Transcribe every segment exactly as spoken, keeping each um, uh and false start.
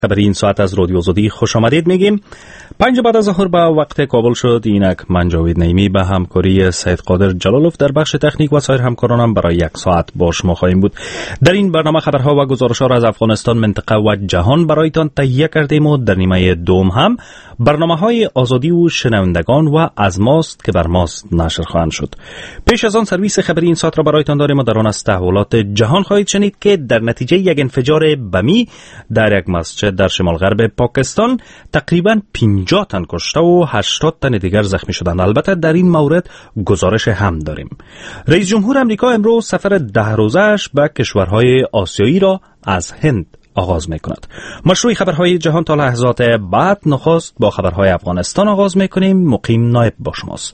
خبری این ساعت از رادیو آزادی خوش آمدید میگیم. پنج بعد از ظهر به وقت کابل شد. اینک من جاوید نعیمی به همکاری سید قادر جلالوف در بخش تکنیک و سایر همکارانم برای یک ساعت با شما خواهیم بود. در این برنامه خبرها و گزارش‌ها را از افغانستان، منطقه و جهان برایتان تهیه کردیم و در نیمه دوم هم برنامه‌های آزادی و شنوندگان و از ماست که بر ماست نشر خواهند شد. پیش از آن سرویس خبری این ساعت را برایتان داریم و در آن از تحولات جهان خواهید شنید که در نتیجه یک انفجار بمی در یک مسجد در شمال غرب پاکستان تقریباً پنجاه تن کشته و هشتاد تن دیگر زخمی شدند. البته در این مورد گزارش هم داریم. رئیس جمهور امریکا امروز سفر ده روزه‌اش به کشورهای آسیایی را از هند آغاز می‌کند. مشروع خبرهای جهان تا لحظات بعد نخست با خبرهای افغانستان آغاز می‌کنیم. مقیم نایب با شماست.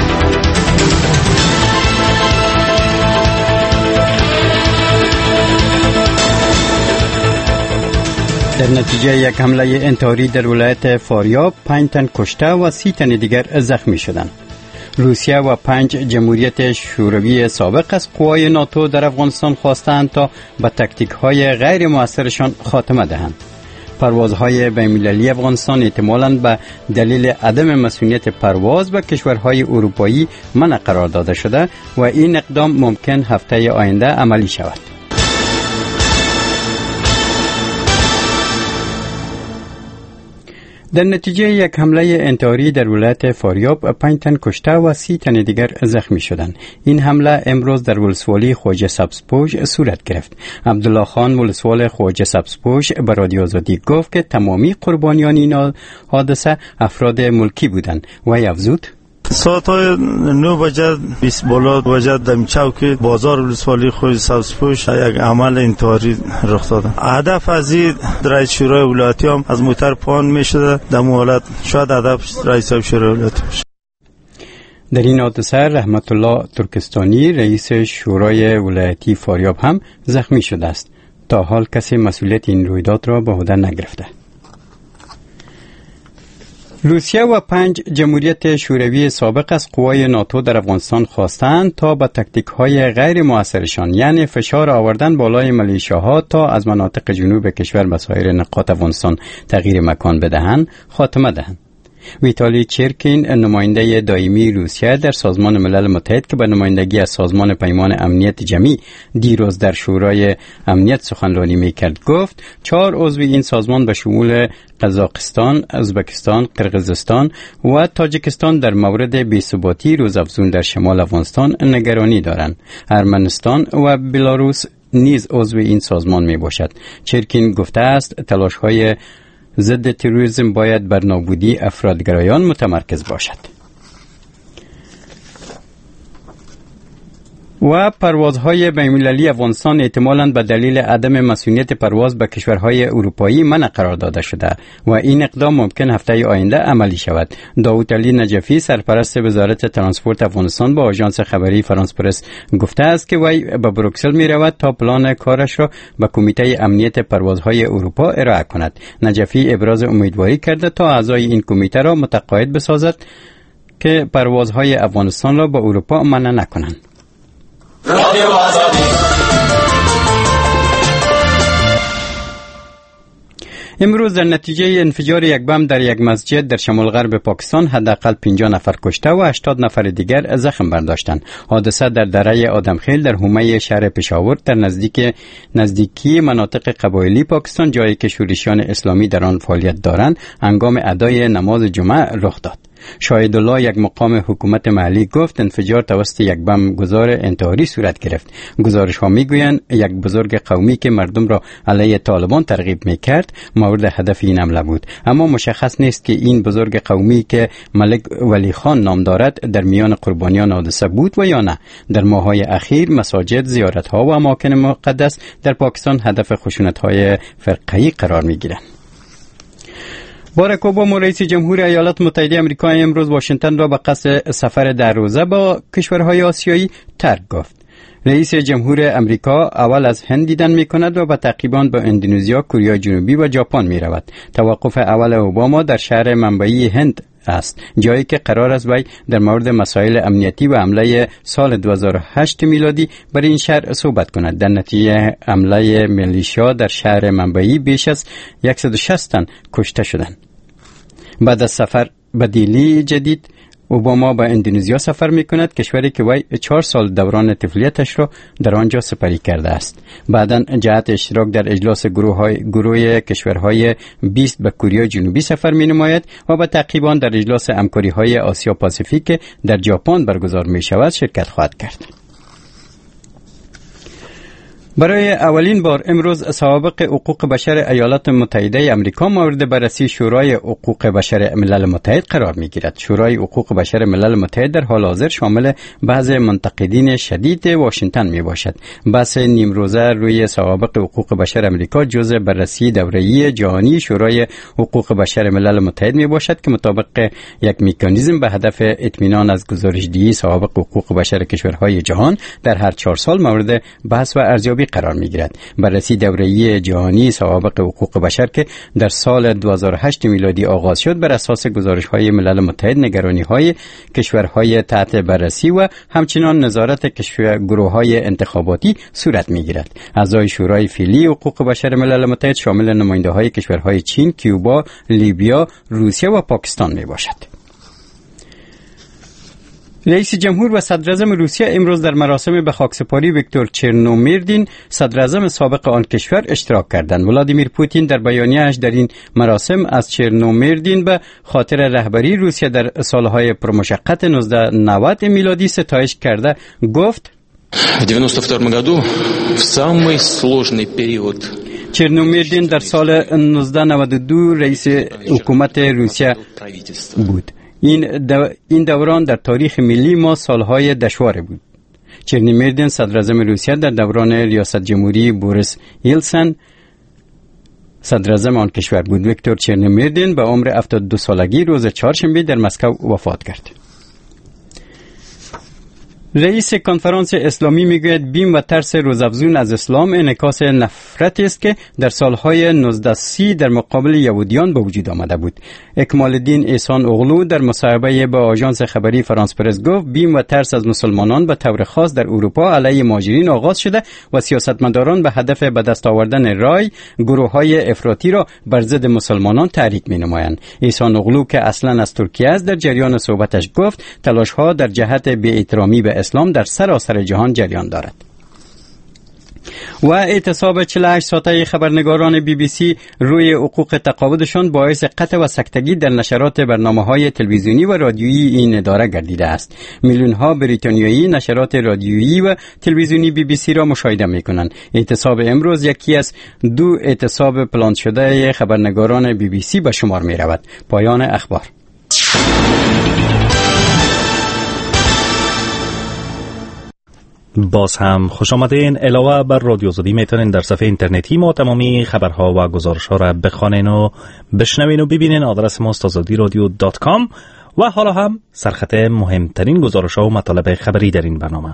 در نتیجه یک حمله انتحاری در ولایت فاریاب پنج تن کشته و سی تن دیگر زخمی شدند. روسیه و پنج جمهوریت شوروی سابق از قوای ناتو در افغانستان خواستند تا به تاکتیک‌های غیر مؤثرشان خاتمه دهند. پروازهای بین‌المللی افغانستان احتمالاً به دلیل عدم مسئولیت پرواز به کشورهای اروپایی منع قرار داده شده و این اقدام ممکن هفته آینده عملی شود. در نتیجه یک حمله انتحاری در ولایت فاریاب پنج تن کشته و سی تن دیگر زخمی شدند. این حمله امروز در ولسوالی خواجه سبزپوش صورت گرفت. عبدالله خان ولسوال خواجه سبزپوش به رادیو آزادی گفت که تمامی قربانیان این حادثه افراد ملکی بودند و افزود ساعت های نو بجه بیست بالا بجه در چوک بازار ولسوالی خواجه سبزپوش یک عمل انتحاری رخ داده. هدف از این رئیس شورای ولایتی هم از موتر پان می شده. در حالت شاید هدف رئیس شورای ولایتی باشه. در این حادثه رحمت الله ترکستانی رئیس شورای ولایتی فاریاب هم زخمی شده است. تا حال کسی مسئولیت این رویداد را به عهده نگرفته. روسیه و پنج جمهوریت شوروی سابق از قوای ناتو در افغانستان خواستند تا به تاکتیک‌های غیر مؤثرشان، یعنی فشار آوردن بالای ملیشیاها تا از مناطق جنوب کشور به سایر نقاط افغانستان تغییر مکان بدهند، خاتمه دهند. ویتالی چرکین نماینده دائمی روسیه در سازمان ملل متحد که به نمایندگی از سازمان پیمان امنیت جمعی دیروز در شورای امنیت سخنرانی میکرد گفت چهار عضو این سازمان به شمول قزاقستان، ازبکستان، قرقیزستان و تاجیکستان در مورد بی‌ثباتی روزافزون در شمال افغانستان نگرانی دارند. ارمنستان و بلاروس نیز عضو این سازمان می باشد. چرکین گفته است تلاش‌های ضد تروریسم باید بر نابودی افرادگرایان متمرکز باشد. و پروازهای بین‌المللی افغانستان احتمالاً به دلیل عدم مسئولیت پرواز به کشورهای اروپایی منع قرار داده شده و این اقدام ممکن هفته آینده عملی شود. داوود علی نجفی سرپرست وزارت ترانسپورت افغانستان با آژانس خبری فرانس پرس گفته است که وی به بروکسل می رود تا پلان کارش را به کمیته امنیت پروازهای اروپا ارائه کند. نجفی ابراز امیدواری کرده تا اعضای این کمیته را متقاعد بسازد که پروازهای افغانستان را به اروپا منع نکنند. رادیو آزادی. امروز در نتیجه انفجار یک بم در یک مسجد در شمال غرب پاکستان حداقل پنجاه نفر کشته و هشتاد نفر دیگر زخم برداشتند. حادثه در دره آدمخیل در حومه شهر پشاور در نزدیک نزدیکی مناطق قبایلی پاکستان، جایی که شورشیان اسلامی در آن فعالیت دارند، هنگام ادای نماز جمعه رخ داد. شاهد الله یک مقام حکومت محلی گفت انفجار توسط یک بم گذار انتحاری صورت گرفت. گزارش ها می گویند یک بزرگ قومی که مردم را علیه طالبان ترغیب می کرد مورد هدف این حمله بود، اما مشخص نیست که این بزرگ قومی که ملک ولی خان نام دارد در میان قربانیان حادثه بود و یا نه. در ماه‌های اخیر مساجد، زیارت ها و اماکن مقدس در پاکستان هدف خشونت های فرقه‌ای قرار می گیرند. باراک اوباما رئیس جمهور ایالات متحده آمریکا امروز واشنگتن را به قصد سفر در روزه با کشورهای آسیایی ترک گفت. رئیس جمهور آمریکا اول از هند دیدن می کند و به تعقیباً به اندونزیا، کره جنوبی و ژاپن می رود. توقف اول اوباما در شهر منبعی هند است، جایی که قرار است وی در مورد مسائل امنیتی و حمله سال دو هزار و هشت میلادی بر این شهر صحبت کند. در نتیجه حمله میلیشیا در شهر منبعی بیش از صد و شصت تن کشته شدند. بعد از سفر به دیلی جدید، اوباما به اندونزیا سفر می کند، کشوری که وی چهار سال دوران طفولیتش را در آنجا سپری کرده است. بعداً جهت اشتراک در اجلاس گروه, های، گروه کشورهای بیست به کره جنوبی سفر می نماید و به تعقیب آن در اجلاس همکاری های آسیا پاسیفیک در ژاپن برگزار می شود شرکت خواهد کرد. برای اولین بار امروز سوابق حقوق بشر ایالات متحده آمریکا مورد بررسی شورای حقوق بشر ملل متحد قرار می‌گیرد. شورای حقوق بشر ملل متحد در حال حاضر شامل بعض منتقدین شدید واشنگتن میباشد. بحث نیمروزه روی سوابق حقوق بشر آمریکا جزء بررسی دوره‌ای جهانی شورای حقوق بشر ملل متحد میباشد که مطابق یک مکانیزم به هدف اطمینان از گزارش‌دهی سوابق حقوق بشر کشورهای جهان در هر چهار سال مورد بحث و ارزیابی قرار میگیرد. بررسی دوره‌ای جهانی سوابق حقوق بشر که در سال دو هزار و هشت میلادی آغاز شد بر اساس گزارش‌های ملل متحد نگرانی‌های کشورهای تحت بررسی و همچنین نظارت کشور گروه‌های انتخاباتی صورت میگیرد. اعضای شورای فعلی حقوق بشر ملل متحد شامل نماینده‌های کشورهای چین، کوبا، لیبیا، روسیه و پاکستان میباشد. رئیس جمهور و صدر اعظم روسیه امروز در مراسم به خاکسپاری ویکتور چرنومیردین صدر اعظم سابق آن کشور اشتراک کردند. ولادیمیر پوتین در بیانیه‌اش در این مراسم از چرنومیردین به خاطر رهبری روسیه در سالهای پرمشقت نوزده نود میلادی ستایش کرده گفت: В девяносто втором году в самый сложный период چرنومیردین در سال نوزده نود و دو رئیس حکومت روسیه بود. این دو این دوران در تاریخ ملی ما سالهای دشوار بود. چرنومیردین صدر اعظم روسیه در دوران ریاست جمهوری بوریس یلتسن صدر اعظم آن کشور بود. ویکتور چرنومیردین به عمر هفتاد و دو سالگی روز چهارشنبه در مسکو وفات کرد. رئیس کنفرانس اسلامی میگوید بیم و ترس روزافزون از اسلام انعکاس نفرتی است که در سالهای نوزده سی در مقابل یهودیان به وجود آمده بود. اکمال الدین احسان اغلو در مصاحبه با آژانس خبری فرانس پرس گفت بیم و ترس از مسلمانان به طور خاص در اروپا علیه مهاجرین آغاز شده و سیاستمداران به هدف به دست آوردن رای گروه‌های افراطی را بر ضد مسلمانان تحریک می‌نمایند. احسان اغلو که اصلا از ترکیه است در جریان صحبتش گفت تلاش‌ها در جهت بی‌احترامی به اسلام در سراسر جهان جریان دارد. و اعتصاب چهل و هشت ساعته خبرنگاران بی بی سی روی حقوق تقاعدشان باعث قطع و سکتگی در نشرات برنامه‌های تلویزیونی و رادیویی این اداره گردیده است. میلیون‌ها بریتانیایی نشرات رادیویی و تلویزیونی بی بی سی را مشاهده می‌کنند. اعتصاب امروز یکی از دو اعتصاب پلان شده خبرنگاران بی بی سی به شمار می‌رود. پایان اخبار. باز هم خوش آمدین. علاوه بر رادیو آزادی میتونین در صفحه اینترنتی ما تمامی خبرها و گزارش‌ها را بخوانین و بشنوین و ببینین. آدرس ما است آزادی رادیو دات کام و حالا هم سرخط مهمترین گزارش‌ها و مطالب خبری در این برنامه.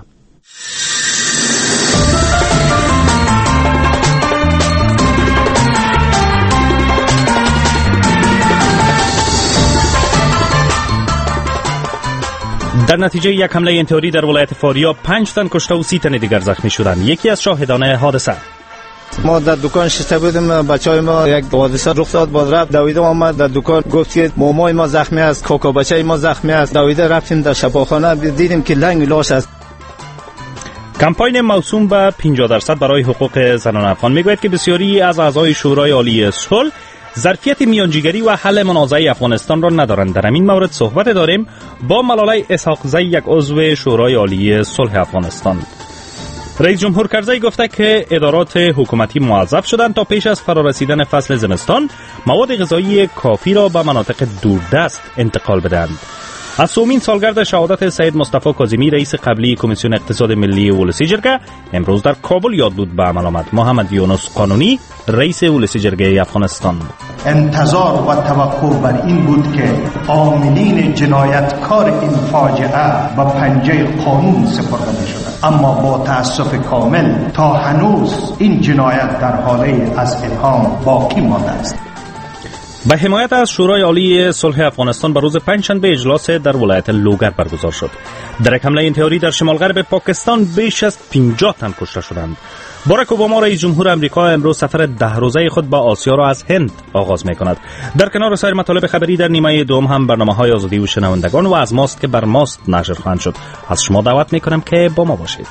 در نتیجه یک حمله انتحاری در ولایت فاریاب پنج تن کشته و سی تن دیگر زخمی شدند. یکی از شاهدان حادثه: ما در دکان شسته بودیم، بچهای ما یک حادثه رخ داد، باز رفت دویده آمد در دکان گفت که مامای ما زخمی است، کاکا بچه ما زخمی است. دویده رفتیم در شفاخانه دیدیم که لنگ لاش است. کمپاین موسوم به پنجاه درصد برای حقوق زنان افغان میگوید که بسیاری از اعضای شورای عالی صلح ظرفیت میانجیگری و حل منازعه افغانستان را ندارند. در این مورد صحبت داریم با ملاله اسحاقزی، یک عضو شورای عالی صلح افغانستان. رئیس جمهور کرزی گفته که ادارات حکومتی موظف شدند تا پیش از فرارسیدن فصل زمستان مواد غذایی کافی را به مناطق دوردست انتقال بدهند. از سومین سالگرد شهادت سید مصطفی کاظمی رئیس قبلی کمیسیون اقتصاد ملی ولسی جرگه امروز در کابل یاد بود به عمل آمد. محمد یونس قانونی رئیس ولسی جرگه افغانستان: انتظار و توقع بر این بود که عاملین جنایتکار این فاجعه به پنجه قانون سپرده بشوند، اما با تأسف کامل تا هنوز این جنایت در حاله از اتهام باقی مانده است. به حمایت از شورای عالی صلح افغانستان به روز پنجشنبه اجلاس در ولایت لوگر برگزار شد. در یک حمله انتحاری در شمال غرب پاکستان بیش از پنجاه تن کشته شدند. باراک اوباما رئیس جمهور امریکا امروز سفر ده روزه خود به آسیا را از هند آغاز می‌کند. در کنار سایر مطالب خبری در نیمه دوم هم برنامه‌های آزادی و شنوندگان و از ماست که بر ماست نشر خواهند شد. از شما دعوت می‌کنم که با ما باشید.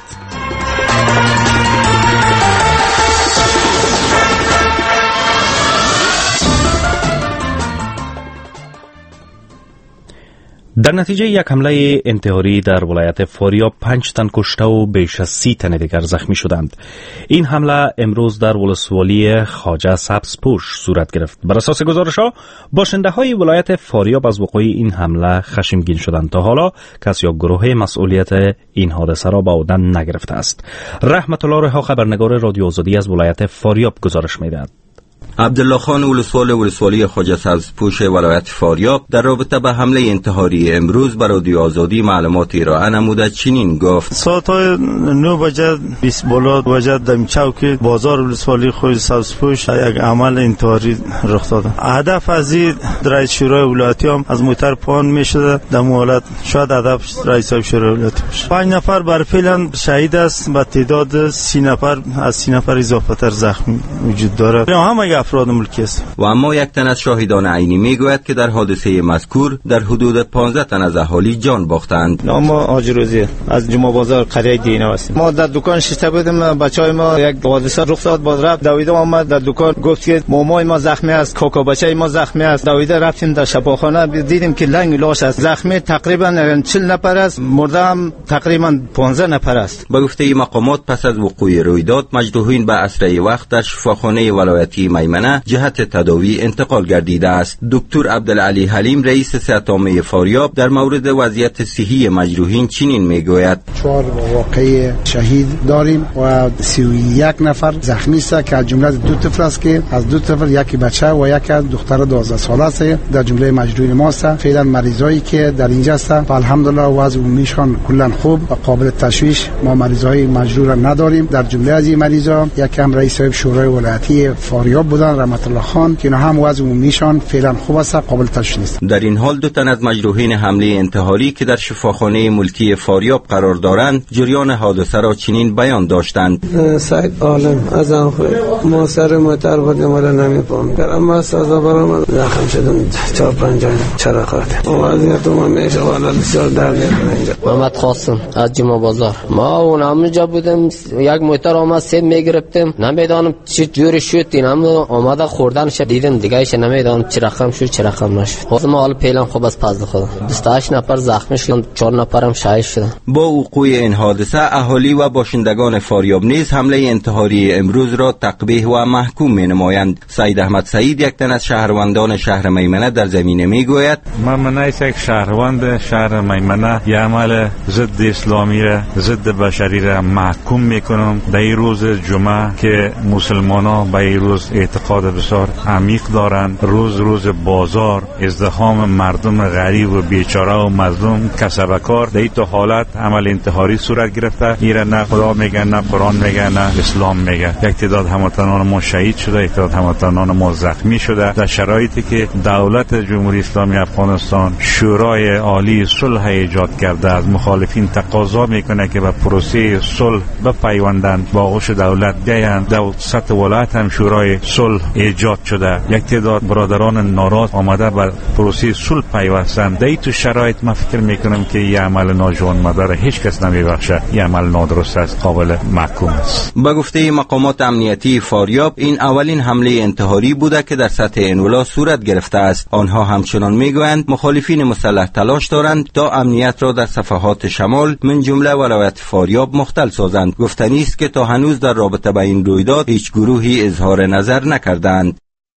در نتیجه یک حمله انتحاری در ولایت فاریاب پنج تن کشته و بیش از سی تن دیگر زخمی شدند. این حمله امروز در ولسوالی خواجه سبزپوش صورت گرفت. بر اساس گزارش‌ها باشنده‌های ولایت فاریاب از وقوع این حمله خشمگین شدند. تا حالا کسی یا گروه مسئولیت این حادثه را به عهده نگرفته است. رحمت الله رها خبرنگار رادیو آزادی از ولایت فاریاب گزارش می‌دهد. عبدالله خان ولسوال ولسوالی خواجه سبزپوش ولایت فاریاب در رابطه به حمله انتحاری امروز بر رادیو آزادی معلومات ارائه نموده چنین گفت: ساعت نه بجه بیست بالا بجه در چوک بازار ولسوالی خواجه سبزپوش یک عمل انتحاری رخ داد. هدف از این رئیس شورای ولایتی هم از موتر پان میشده. در حالت شاید هدف رئیس شورای ولایتی باشه. پنج نفر بر فعلا شهید است. به تعداد سی نفر از سی نفر اضافه تر زخمی وجود داره. همه افراد ملکی است. و اما یک تن از شاهدان عینی میگوید که در حادثه مذکور در حدود پانزده تن از اهالی جان باختند. نام حاجی روزی از جمعه بازار قریه دینا هستیم. ما در دکان شیشته بودیم، بچهای ما یک حادثه رخ داد، باز رفت دویده آمد در دکان گفت که مامای ما زخمی است، کاکا بچه ما زخمی است. دویده رفتیم در شفاخانه دیدیم که لنگ لاش است. زخمی تقریبا چهل نفر است، مرده هم تقریبا پانزده نفر است. به گفته مقامات پس از وقوع رویداد مجروحین به اسرع وقت در شفاخانه ولایتی میمنه جهت تداوی انتقال گردیده است. دکتر عبدالعلی حلیم رئیس صحت عامه فاریاب در مورد وضعیت صحی مجروحین چنین میگوید: چهار واقعی شهید داریم و سی و یک نفر زخمی است که از جمله دو طفل است که از دو طفل یکی بچه و یکی دختر دوازده ساله است در جمله مجروحین ما است. فعلا مریضایی که در اینجا هستند الحمدلله وضع عمومیشان کلا خوب و قابل تشویش. ما مریضای مجروح را نداریم. در جمله از این مریضا یک هم رئیس شورای ولایتی فاریاب بودن رحمت الله خان که هم وضع عمومیشان فعلا خوب است، قابل تشخیص نیست. در این حال دو تن از مجروحین حمله انتحاری که در شفاخانه ملکی فاریاب قرار دارند جریان حادثه را چنین بیان داشتند: سعید عالم از آنخوی ما سر موتر بودیم ولی نمی‌فهمیم که اما سازا برام زخم شدم چهار پنج چرا خورد وضعیت ما میشه والا بسیار درد اینجا. محمد قاسم از جمعه بازار. ما اونجا بودیم یک موتر آمد سه میگرفتیم نمیدونم چه جوری شد اینم آمده خوردنش دیدم دیگه ایش نمیدونم چه رقم شد چه رقم نشد. خود ما حال پیلم خوب از پزد خودم بیست و هشت نفر زخمی شدن، چهار نفرم شهید شدن. با وقوع این حادثه اهالی و باشندگان فاریاب نیز حمله انتحاری امروز را تقبیح و محکوم می‌نمایند. سید احمد سعید یک تن از شهروندان شهر میمنه در زمینه میگوید: من من یک شهروند شهر میمنه یک عمل ضد اسلامی را ضد بشری را محکوم میکنم. در این روز جمعه که مسلمانان به این روز اعتقاد بسیار عمیق دارند، روز روز بازار ازدحام مردم غریب و بیچاره و مظلوم کسبکار در این تو حالت عمل انتحاری صورت گرفته. ایره نه خدا میگه نه قرآن میگه نه اسلام میگه. یک تعداد هموطنان ما شهید شده، یک تعداد هموطنان ما زخمی شده در شرایطی که دولت جمهوری اسلامی افغانستان شورای عالی صلح ایجاد کرده. از مخالفین تقاضا میکنه که به پروسه صلح بپیوندند، با آغوش دولت بیایند. در سطح ولایت هم شورای صلح ایجاد شده. یک تعداد برادران ناراض آمده بر پروسه صلح پیوستند. در این تو شرایط من فکر میکنم که این عمل ناجوانمردانه هیچ کس نمیبخشه. این عمل نادرست است، قابل محکوم است. با گفته مقامات امنیتی فاریاب این اولین حمله انتحاری بوده که در سطح این ولایت صورت گرفته است. آنها همچنان میگویند مخالفین مسلح تلاش دارند تا امنیت را در صفحات شمال من جمله ولایت فاریاب مختل سازند. گفتنی است که تا هنوز در رابطه با این رویداد هیچ گروهی اظهار نظر نکردند.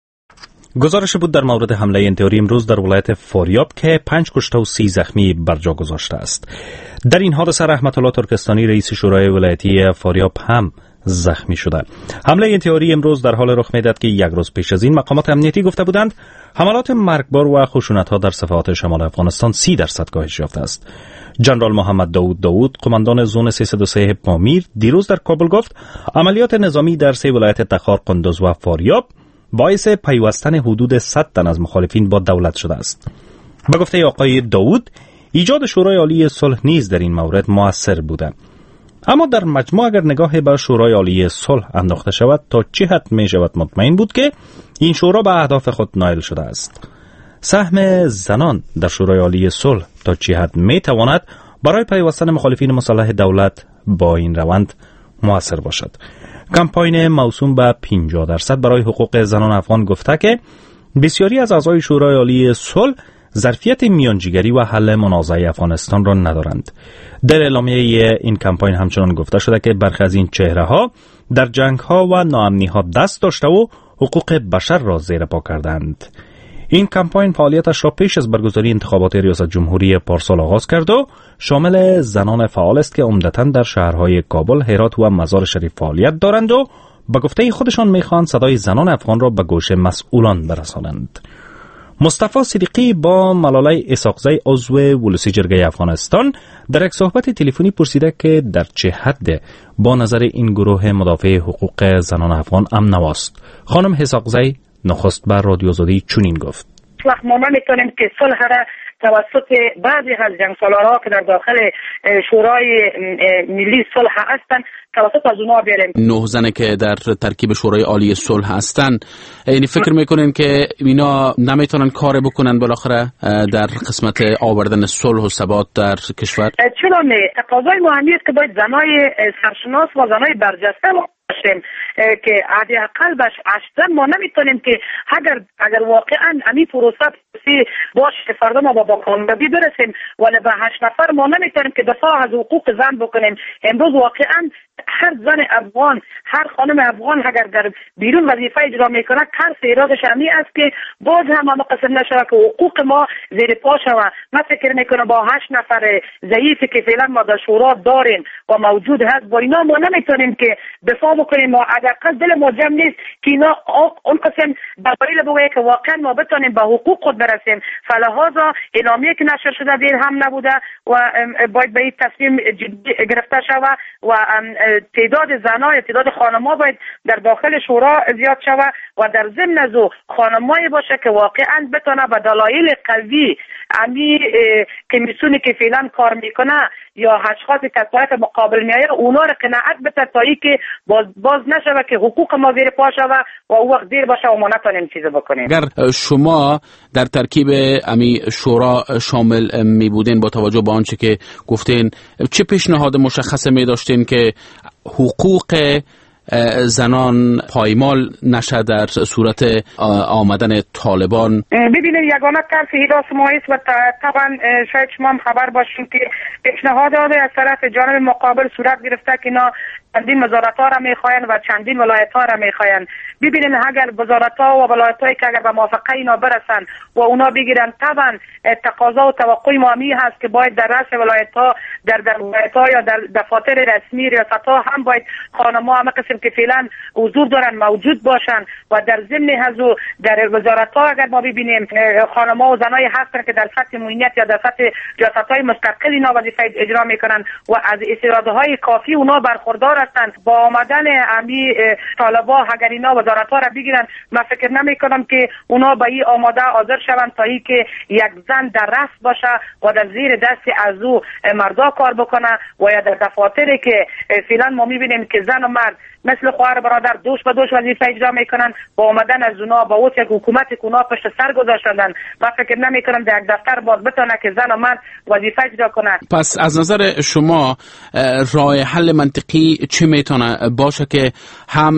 گزارش بود در مورد حمله انتحاری امروز در ولایت فاریاب که پنج کشته و سی زخمی بر جا گذاشته است. در این حادثه رحمت الله ترکستانی رئیس شورای ولایتی فاریاب هم زخمی شده. حمله انتحاری امروز در حال رخ می‌دهد که یک روز پیش از این مقامات امنیتی گفته بودند حملات مرگبار و خشونت‌ها در صفحات شمال افغانستان سی درصد کاهش یافته است. جنرال محمد داود داود قماندان زون سیصد و سه پامیر دیروز در کابل گفت عملیات نظامی در سه ولایت تخار، قندوز و فاریاب باعث پیوستن حدود صد تن از مخالفین با دولت شده است. به گفته آقای داوود، ایجاد شورای عالی صلح نیز در این مورد مؤثر بوده. اما در مجموع اگر نگاه به شورای عالی صلح انداخته شود، تا چه حد می شود مطمئن بود که این شورا به اهداف خود نائل شده است؟ سهم زنان در شورای عالی صلح تا چه حد می تواند برای پیوستن مخالفین مسلح دولت با این روند مؤثر باشد؟ کمپاین موسوم به پنجاه درصد برای حقوق زنان افغان گفته که بسیاری از اعضای شورای عالی صلح ظرفیت میانجیگری و حل منازعه افغانستان را ندارند. در اعلامیه این کمپاین همچنان گفته شده که برخی از این چهره ها در جنگ ها و ناامنی ها دست داشته و حقوق بشر را زیر پا کردند. این کمپاین فعالیتش را پیش از برگزاری انتخابات ریاست جمهوری پارسال آغاز کرد و شامل زنان فعال است که عمدتاً در شهرهای کابل، هرات و مزار شریف فعالیت دارند و به گفته خودشان می‌خواهند صدای زنان افغان را به گوش مسئولان برسانند. مصطفی صدیقی با ملالای اسحاقزی عضو ولسی جرگه افغانستان در یک صحبت تلفنی پرسیده که در چه حد با نظر این گروه مدافع حقوق زنان افغان امن است. خانم اسحاقزی نخست بر رادیو آزادی چنین گفت: وقت ما نمیتونیم که صلح را توسط بعضی از جنگسالارها که در داخل شورای ملی صلح هستند توسط از اونها بیاریم. نه زنه که در ترکیب شورای عالی صلح هستند، یعنی فکر میکنین که اینا نمیتونن کار بکنن بالاخره در قسمت آوردن صلح و ثبات در کشور؟ چرا نه؟ تقاضای مهمیت که باید زنای سرشناس و زنای برجسته باشیم که حداقل باش هشت ما نمیتونیم که اگر اگر واقعا امی پروسه باشه که فردا ما با کامیابی برسیم ولی به هشت نفر ما نمیتونیم که دفاع از حقوق زن بکنیم. امروز واقعا هر زن افغان، هر خانم افغان اگر در بیرون وظیفه اجرا میکنه ترس ایرادش همی است که باز هم ما قسم نشود که حقوق ما زیر پا شود. من فکر میکنم با هشت نفر ضعیفی که فعلا ما در شورا داریم و موجود هست با اینا ما نمیتونیم که دفاع بکنیم. ما حداقل دل ما جمع نیست که اینا اون قسم دلایل بگویه که واقعا ما بتونیم به حقوق خود برسیم. فلهذا اعلامیه که نشر شده دیر هم نبوده و باید به این تصمیم جدی گرفته شود و تعداد زنای تعداد خانم‌ها باید در داخل شورا زیاد شود و در ضمن از خانمایی باشه که واقعا بتونه به دلایل قوی امی کمیسیونی که فعلا کار میکنه یا اشخاصی که طرف مقابل میایه اونا رو قناعت بده تا اینکه باز باز نشوه که حقوق ما زیر پا شوه و او وقت دیر باشه و ما نتونیم چیزی بکنیم. اگر شما در ترکیب امی شورا شامل می بودین با توجه به آنچه که گفتین، چه پیشنهاد مشخص می داشتین که حقوق زنان پایمال نشه در صورت آمدن طالبان؟ ببینید یگانه طرف حراس ما است و طبعا شاید شما هم خبر باشین که پیشنهادات از طرف جانب مقابل صورت گرفته که اینا چندین وزارت ها را میخواین و چندین ولایت ها را میخواین. ببینید اگر وزارت ها و ولایت هایی که اگر به موافقه اینا برسن و اونا بگیرن، طبعا تقاضا و توقع ما می هست که باید در رأس ولایت ها در در ولایت ها یا در دفاتر رسمی ریاست ها هم باید خانم ها همه قسم که فعلا حضور دارن موجود باشن و در ضمن هزو در وزارت ها اگر ما ببینیم خانم ها و زنای هستن که در سطح معینیت یا در سطح ریاست های مستقل اینا وظیفه اجرا میکنن و از استعداد های کافی اونا برخوردار هستن. با آمدن امی طالبا اگر اینا وزارت ها را بگیرن، من فکر نمی کنم که اونا به این آماده حاضر شوند تا ای که یک زن در رأس باشه و در زیر دست از او مردا کار بکنه و یا در دفاتری که فعلا ما میبینیم که زن و مرد مثل خواهر برادر دوش به دوش وظیفه اجرا میکنن، با آمدن از اونا با اوت یک حکومت که اونا پشت سر گذاشتن، من فکر نمی کنم در یک دفتر باز بتونه که زن و مرد وظیفه اجرا کنن. پس از نظر شما راه حل منطقی چی میتونه باشه که هم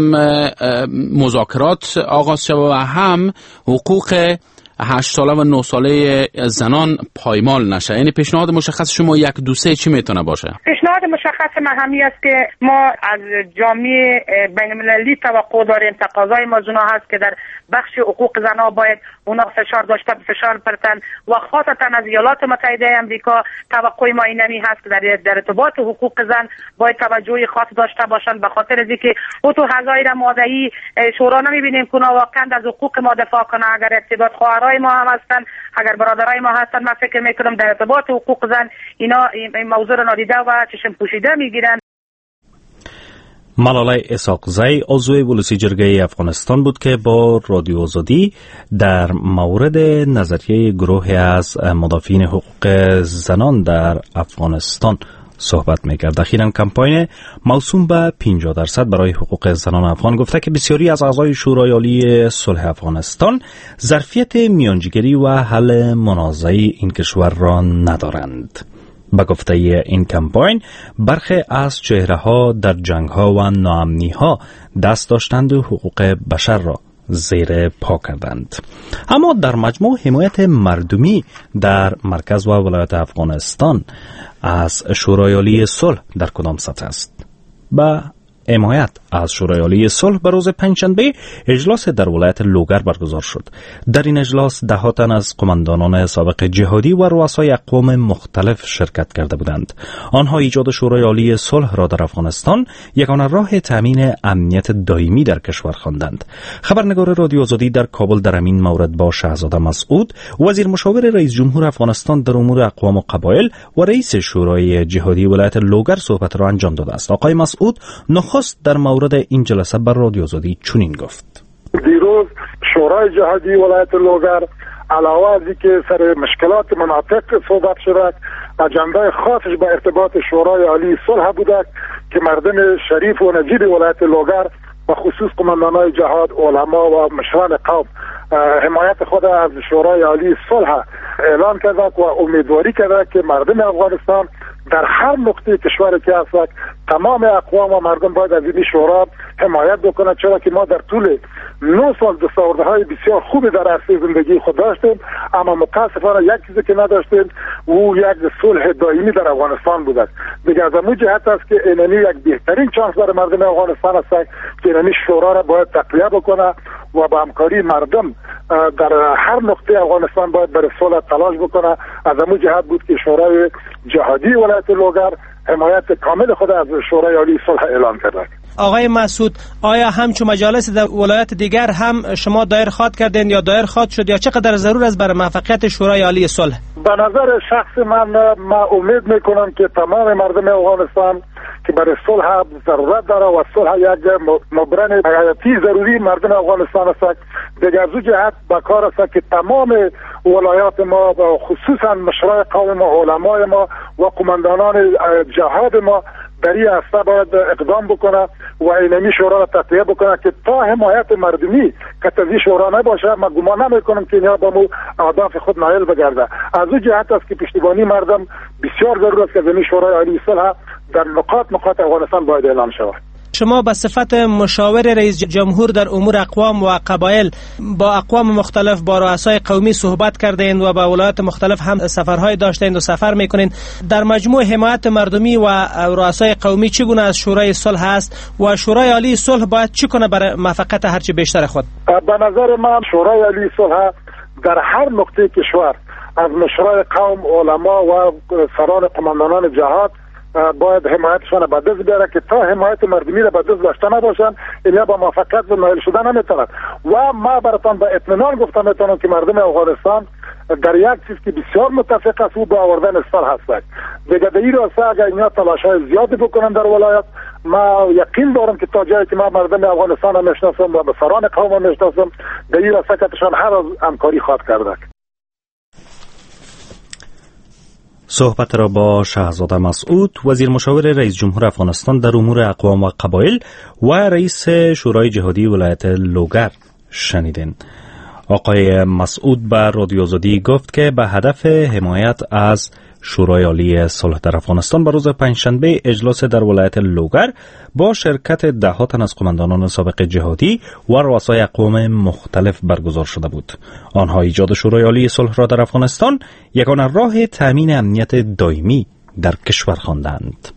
مذاکرات آغاز شود و هم حقوق هشت ساله و نه ساله زنان پایمال نشه؟ یعنی پیشنهاد مشخص شما یک دو سه چی میتونه باشه؟ پیشنهاد مشخص من همی است که ما از جامعه بین المللی توقع داریم، تقاضای ما زنا هست که در بخش حقوق زنان باید اونا فشار داشته فشار پرتن و خاصتا از ایالات متحده آمریکا توقع ما اینمی هست که در در ارتباط حقوق زن باید توجه خاص داشته باشند، به خاطر اینکه او تو اعضای ماده‌ای شورا نمیبینیم که اونا واقعا از حقوق ما دفاع کنه. اگر اقتدار خواهرای ما هم هستن، اگر برادرای ما هستن، من فکر میکنم در ارتباط حقوق زن اینا این موضوع را نادیده و چشم پوشیده میگیرن. ملالای اسحاقزی عضو ولسی جرگه افغانستان بود که با رادیو آزادی در مورد نظریه گروهی از مدافعین حقوق زنان در افغانستان صحبت میکرد. اخیراً کمپاین موسوم به پنجاه درصد برای حقوق زنان افغان گفته که بسیاری از اعضای شورای عالی صلح افغانستان ظرفیت میانجیگری و حل منازعه این کشور را ندارند. به گفته این کمپاین برخی از چهره‌ها در جنگ‌ها و ناامنی‌ها دست داشتند و حقوق بشر را زیر پا کردند. اما در مجموع حمایت مردمی در مرکز و ولایت افغانستان از شورای عالی صلح در کدام سطح است؟ با حمایت از شورای عالی صلح به روز پنجشنبه اجلاس در ولایت لوگر برگزار شد. در این اجلاس ده تن از قماندانان سابق جهادی و رؤسای اقوام مختلف شرکت کرده بودند. آنها ایجاد شورای عالی صلح را در افغانستان یگانه راه تامین امنیت دائمی در کشور خواندند. خبرنگار رادیو آزادی در کابل در این مورد با شهزاده مسعود، وزیر مشاور رئیس جمهور افغانستان در امور اقوام و قبایل و رئیس شورای جهادی ولایت لوگر صحبت را انجام داده است. آقای مسعود نخست در مورد این جلسه بر رادیو آزادی چنین گفت: دیروز شورای جهادی ولایت لوگر علاوه از اینکه سر مشکلات مناطق صحبت شد، اجنده خاصش به ارتباط شورای عالی صلح بوده که مردم شریف و نجیب ولایت لوگر و خصوص قماندانان جهاد، علما و مشران قوم حمایت خود از شورای عالی صلح اعلان کرده و امیدواری کرده که مردم افغانستان در هر نقطه کشور که هست تمام اقوام و مردم باید از این شورا حمایت بکنند، چرا که ما در طول نه سال دستاوردهای بسیار خوبی در عرصه زندگی خود داشتیم، اما متاسفانه یک چیزی که نداشتیم او یک صلح دائمی در افغانستان بود. دیگه از همون جهت است که اینمی یک بهترین چانس برای مردم افغانستان است که اینمی شورا را باید تقویت بکنه و با همکاری مردم در هر نقطه افغانستان باید برای صلح تلاش بکنه. از همون جهت بود که شورای جهادی ولایت لوگر حمایت کامل خود از شورای عالی صلح اعلان کرده. آقای مسعود، آیا همچون مجالس در ولایت دیگر هم شما دایر خواد کردین یا دایر خواد شد یا چقدر ضرور است برای موفقیت شورای عالی صلح؟ به نظر شخص من ما امید میکنم که تمام مردم افغانستان که برای صلح ضرورت داره و صلح یک مبرن حیاتی ضروری مردم افغانستان است، دیگر از جهت به کار است که تمام ولایات ما و خصوصا مشرای قوم ما، علمای ما و قماندانان جهاد ما در این هسته باید اقدام بکنه و اینمی شورا را تقویت بکنه که تا حمایت مردمی که تزی شورا نباشه، ما گمان نمیکنم که اینا با مو اهداف خود نایل بگرده. از اون جهت است که پشتیبانی مردم بسیار ضرور است که زمین شورای عالی صلح در نقاط نقاط افغانستان باید اعلام شود. شما به صفت مشاور رئیس جمهور در امور اقوام و قبایل با اقوام مختلف، با رؤسای قومی صحبت کردین و با ولایات مختلف هم سفرهای داشتین و سفر میکنین. در مجموع حمایت مردمی و رؤسای قومی چگونه از شورای صلح است و شورای عالی صلح باید چی کنه برای موفقیت هرچی بیشتر خود؟ به نظر من شورای عالی صلح در هر نقطه کشور از مشرای قوم، علما و سران قماندانان جهاد باید حمایتشان به دست بیاره که تا حمایت مردمی را به دست داشته نباشند اینا با موفقیت به نایل شدن نمیتونند. و ما براتون به اطمینان گفتم میتونم که مردم افغانستان در یک چیز که بسیار متفق است او به آوردن صلح هست. دیگه در این راسته اگر اینا تلاش‌های زیادی بکنن در ولایت، ما یقین دارم که تا جایی که ما مردم افغانستان را میشناسم و سران قوم را میشناسم در این راسته کهشان هر از همکاری خواهد کرد. صحبت را با شهزاده مسعود، وزیر مشاور رئیس جمهور افغانستان در امور اقوام و قبایل و رئیس شورای جهادی ولایت لوگر شنیدین. آقای مسعود به رادیو آزادی گفت که به هدف حمایت از شورای عالی صلح در افغانستان به روز پنجشنبه اجلاس در ولایت لوگر با شرکت ده ها تن از قماندانان سابق جهادی و رؤسای اقوام مختلف برگزار شده بود. آنها ایجاد شورای عالی صلح را در افغانستان یگانه راه تامین امنیت دائمی در کشور خواندند.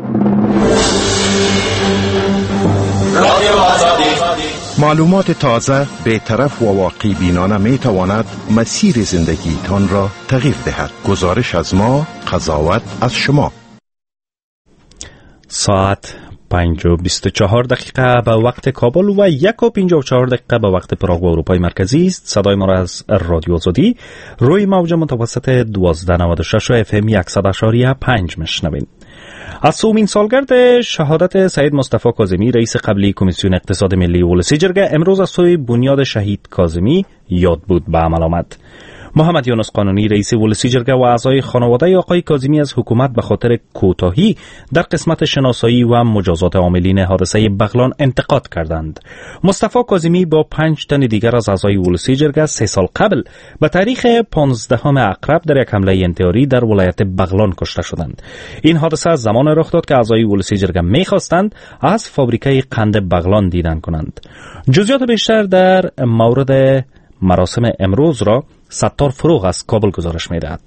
معلومات تازه، بی‌طرف و واقعی بینانه می تواند مسیر زندگی تان را تغییر دهد. گزارش از ما، قضاوت از شما. ساعت پنج و بیست و چهار دقیقه به وقت کابل و یک و پنجاه و چهار دقیقه به وقت پراگ و اروپای مرکزی است. صدای ما را از رادیو آزادی روی موج متوسط دوازده نود و شش و اف ام صد و شش و پنج میشنوید. از سومین سالگرد شهادت سید مصطفی کاظمی رئیس قبلی کمیسیون اقتصاد ملی ولسی جرگه امروز از سوی بنیاد شهید کاظمی یاد بود به عمل آمد. محمد یونس قانونی رئیس ولسی جرگه و اعضای خانواده آقای کاظمی از حکومت به خاطر کوتاهی در قسمت شناسایی و مجازات عاملین حادثه بغلان انتقاد کردند. مصطفی کاظمی با پنج تن دیگر از اعضای ولسی جرگه سه سال قبل به تاریخ پانزدهم عقرب در یک حمله انتحاری در ولایت بغلان کشته شدند. این حادثه از زمان رخ داد که اعضای ولسی جرگه می‌خواستند از فابریکه قند بغلان دیدن کنند. جزئیات بیشتر در مورد مراسم امروز را ستار فروغ از کابل گزارش می‌دهد.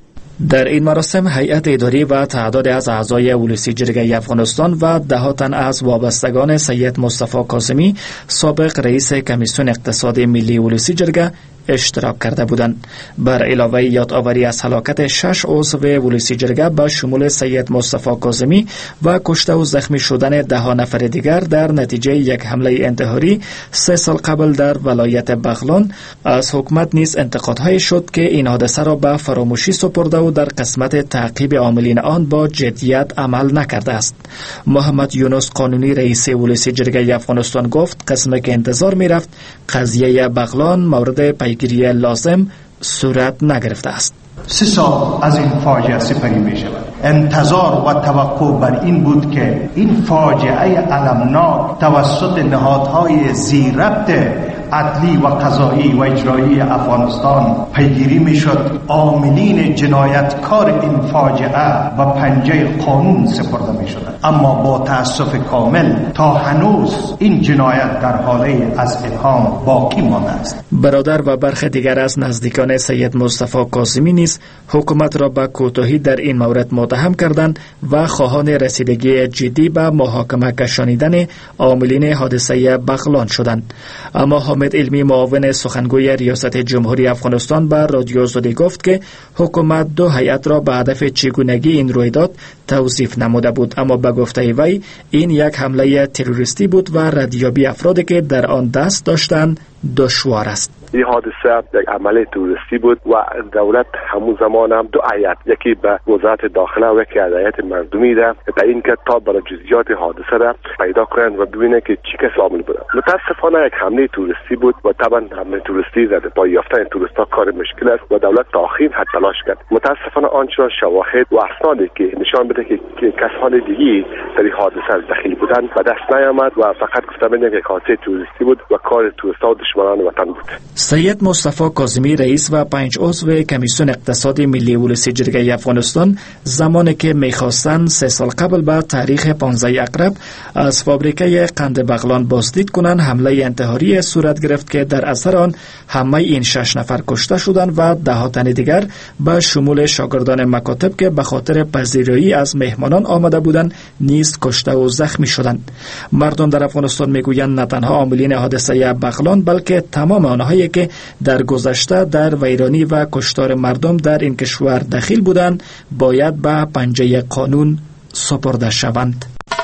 در این مراسم هیئت اداری و تعداد از اعضای ولسی جرگه افغانستان و ده تن از وابستگان سید مصطفی کاظمی سابق رئیس کمیسیون اقتصاد ملی ولسی جرگه اشتراک کرده بودند. بر علاوه یادآوری از هلاکت شش عضو ولسی جرگه به شمول سید مصطفی کاظمی و کشته و زخمی شدن ده نفر دیگر در نتیجه یک حمله انتحاری سه سال قبل در ولایت بغلان از حکومت نیز انتقادهای شد که این حادثه را به فراموشی سپرده و در قسمت تعقیب عاملین آن با جدیت عمل نکرده است. محمد یونس قانونی رئیس ولسی جرگه افغانستان گفت قسمی که انتظار می‌رفت قضیه بغلان مورد پیگیری لازم صورت نگرفته است. سه سال از این فاجعه سپری می شود. انتظار و توقع بر این بود که این فاجعه المناک توسط نهادهای ذی‌ربط عدلی و قضایی و اجرایی افغانستان پیگیری می شد. عاملین جنایتکار این فاجعه و پنجه قانون سپرده می شدند. اما با تأسف کامل تا هنوز این جنایت در حاله از ابهام باقی مانده است. برادر و برخی دیگر از نزدیکان سید مصطفی کاظمی نیز حکومت را به کوتاهی در این مورد متهم کردند و خواهان رسیدگی جدی به محاکمه کشانیدن عاملین حادثه بغلان شدند. اما حامد علمی معاون سخنگوی ریاست جمهوری افغانستان به رادیو زودی گفت که حکومت دو هیئت را به هدف چگونگی این رویداد توصیف نموده بود، اما به گفته وی این یک حمله تروریستی بود و ردیابی افرادی که در آن دست داشتند دشوار است. این حادثه یک عمل تروریستی بود و دولت همون زمان هم دو هیئت، یکی به وزارت داخله و یکی از هیئت مردمی ده تا این که تا برای جزئیات حادثه را پیدا کنند و ببینند که چی کس عامل بود. متاسفانه یک حمله تروریستی بود و طبعا حمله تروریستی زده پای یافتن توریستا کار مشکل است و دولت تا آخر حد تلاش کرد. متاسفانه آنچه شواهد و اسنادی که نشان بده که کسان دیگی در این حادثه دخیل بودند و دست نیامد و فقط گفتم که حادثه تروریستی بود و کار توریستا و دشمنان وطن بود. سید مصطفی کاظمی رئیس و پنج عضو کمیسیون اقتصادی ملی ولسی جرگه افغانستان زمانی که می‌خواستند سه سال قبل به تاریخ پانزدهم عقرب از فابریکه قند بغلان بازدید کنند حمله انتحاری صورت گرفت که در اثر آن همه این شش نفر کشته شدند و ده تن دیگر به شمول شاگردان مکاتب که به خاطر پذیرایی از مهمانان آمده بودند نیز کشته و زخمی شدند. مردم در افغانستان میگویند نه تنها عاملین حادثه بغلان بلکه تمام آنهایی که در گذشته در ویرانی و کشتار مردم در این کشور دخیل بودند باید به پنجه قانون سپرده شوند.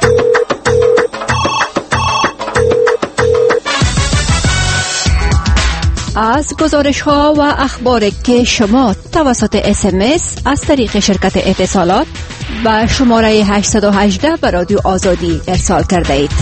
از گزارش ها و اخباری که شما توسط اس ام اس از طریق شرکت اتصالات و شماره هشت یک هشت به رادیو آزادی ارسال کرده اید.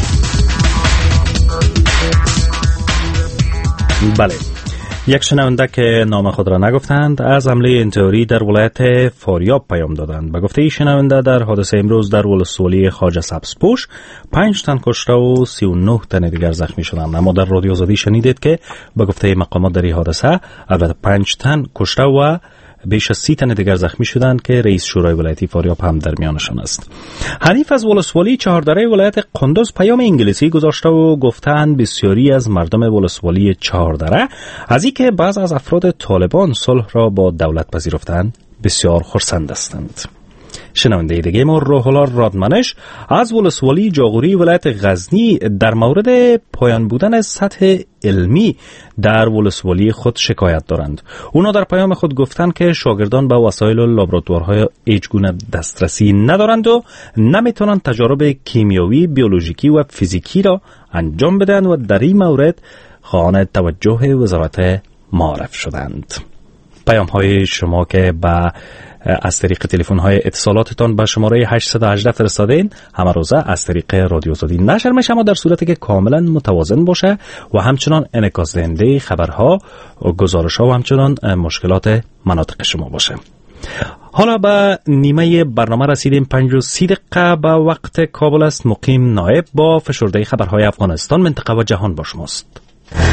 بله، یک شنونده که نام خود را نگفتند از حمله انتحاری در ولایت فاریاب پیام دادند. به گفته شنونده در حادثه امروز در ولسوالی خواجه سبزپوش پنج تن کشته و سی و نه تن دیگر زخمی شدند. اما در رادیو آزادی شنیدید که به گفته مقامات در این حادثه البته پنج تن کشته و بیش از سی تن دیگر زخمی شدند که رئیس شورای ولایتی فاریاب هم در میانشان است. حنیف از ولسوالی چهاردره ولایت قندوز پیام انگلیسی گذاشته و گفتند بسیاری از مردم ولسوالی چهاردره از اینکه بعض از افراد طالبان صلح را با دولت پذیرفتند بسیار خرسند هستند. شنونده دیگه ما روح الله رادمنش از ولسوالی جاغوری ولایت غزنی در مورد پایان بودن سطح علمی در ولسوالی خود شکایت دارند. اونا در پیام خود گفتند که شاگردان به وسایل و لابراتوارهای هیچگونه دسترسی ندارند و نمیتونند تجارب کیمیاوی، بیولوژیکی و فیزیکی را انجام بدن و در این مورد خواهان توجه وزارت معارف شدند. پیام های شما که با از طریق تلفن های اتصالاتتان به شماره هشت یک هشت فرستادین همه روزه از طریق رادیو آزادی نشر میشه، اما در صورتی که کاملا متوازن باشه و همچنان انعکاس دهنده خبرها و گزارش ها و همچنان مشکلات مناطق شما باشه. حالا به نیمه برنامه رسیدیم. پنج و سی دقیقه به وقت کابل است. مقیم نایب با فشرده خبرهای افغانستان، منطقه و جهان با شماست.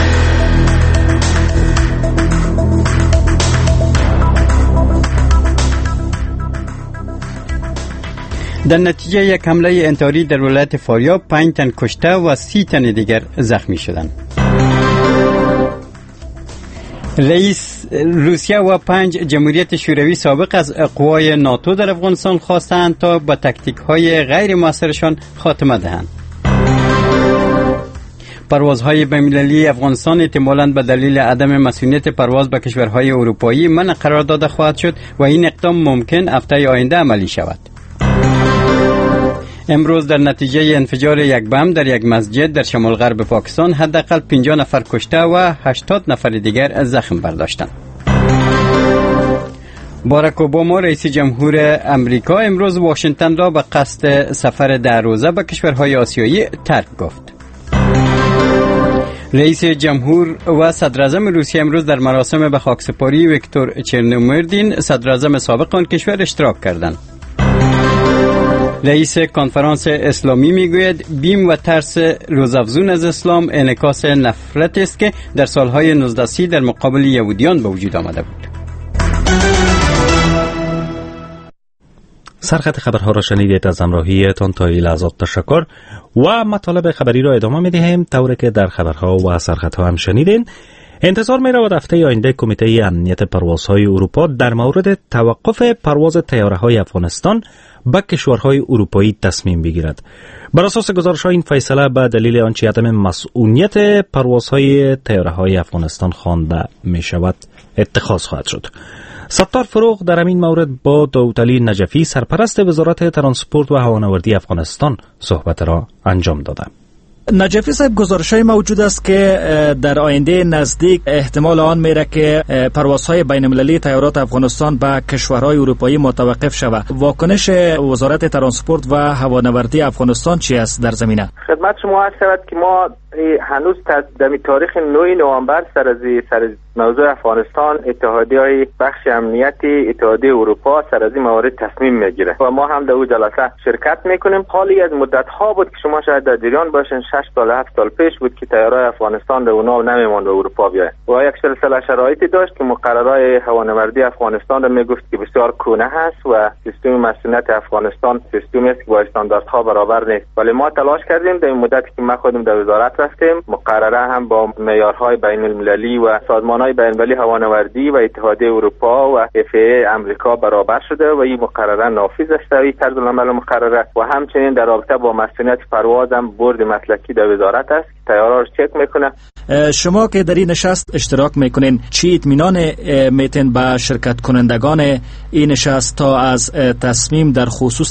در نتیجه یک حمله انتحاری در ولایت فاریاب پنج تن کشته و سی تن دیگر زخمی شدند. رئیس روسیه و پنج جمهوریت شوروی سابق از قوای ناتو در افغانستان خواستند تا با تکتیک های غیر موثرشان خاتمه دهند. پروازهای بین‌المللی افغانستان احتمالاً به دلیل عدم مسئولیت پرواز به کشورهای اروپایی منع قرار داده خواهد شد و این اقدام ممکن هفته آینده عملی شود. امروز در نتیجه انفجار یک بم در یک مسجد در شمال غرب پاکستان حداقل پنجاه نفر کشته و هشتاد نفر دیگر زخم برداشتند. باراک اوباما رئیس جمهور امریکا امروز واشنگتن را به قصد سفر ده روزه به کشورهای آسیایی ترک گفت. رئیس جمهور و صدر اعظم روسیه امروز در مراسم به خاکسپاری ویکتور چرنومیردین صدر اعظم سابق آن کشور اشتراک کردند. رئیس کنفرانس اسلامی میگوید بیم و ترس روزافزون از اسلام انعکاس نفرت است که در سالهای نوزده سی در مقابل یهودیان به وجود آمده بود. سرخط خبرها را شنیدید. از همراهیتان تا این لحظات تشکر و مطالب خبری را ادامه می‌دهیم طوری که در خبرها و سرخطها هم شنیدین. انتظار می رود هفته آینده کمیته امنیت پروازهای اروپا در مورد توقف پرواز طیاره‌های افغانستان به کشورهای اروپایی تصمیم بگیرد. بر اساس گزارش‌ها این فیصله به دلیل آنچه عدم مسئولیت پروازهای طیاره‌های افغانستان خوانده می شود اتخاذ خواهد شد. ستار فروغ در این مورد با داوودعلی نجفی سرپرست وزارت ترانسپورت و هوانوردی افغانستان صحبت را انجام داده. نجفی صاحب، گزارش‌های موجود است که در آینده نزدیک احتمال آن میره که پروازهای بین‌المللی طیارات افغانستان به کشورهای اروپایی متوقف شود. واکنش وزارت ترانسپورت و هوانوردی افغانستان چی است در زمینه؟ خدمت شما عرض شود که ما هنوز در تاریخ نه نوامبر سر از سر موضوع افغانستان اتحادیه‌های بخش امنیتی اتحادیه اروپا سر از این موارد تصمیم میگیره و ما هم در اون جلسه شرکت میکنیم. حالی از مدت ها بود که شما شاید در جریان باشین، شش سال هفت سال پیش بود که طیاره‌های افغانستان در اونا نمیموند به اروپا بیاید و یک سلسله شرایطی داشت که مقررات هوانوردی افغانستان را میگفت که بسیار کهنه هست و سیستم مسئولیت افغانستان سیستمی است که با استانداردها برابر نیست. ولی ما تلاش کردیم در این مدت که ما خودم در وزارت رفتیم، مقرره هم با معیارهای بین المللی و سازمانهای بین المللی هوانوردی و اتحادیه اروپا و اف ای امریکا برابر شده و این مقرره نافذ است. این طرز العمل مقرره و همچنین در رابطه با مسئولیت پرواز هم بورد مسلکی در وزارت است که طیاره رو چک میکنه. شما که در این نشست اشتراک میکنین، چی اطمینان میتین به شرکت کنندگان این نشست تا از تصمیم در خصوص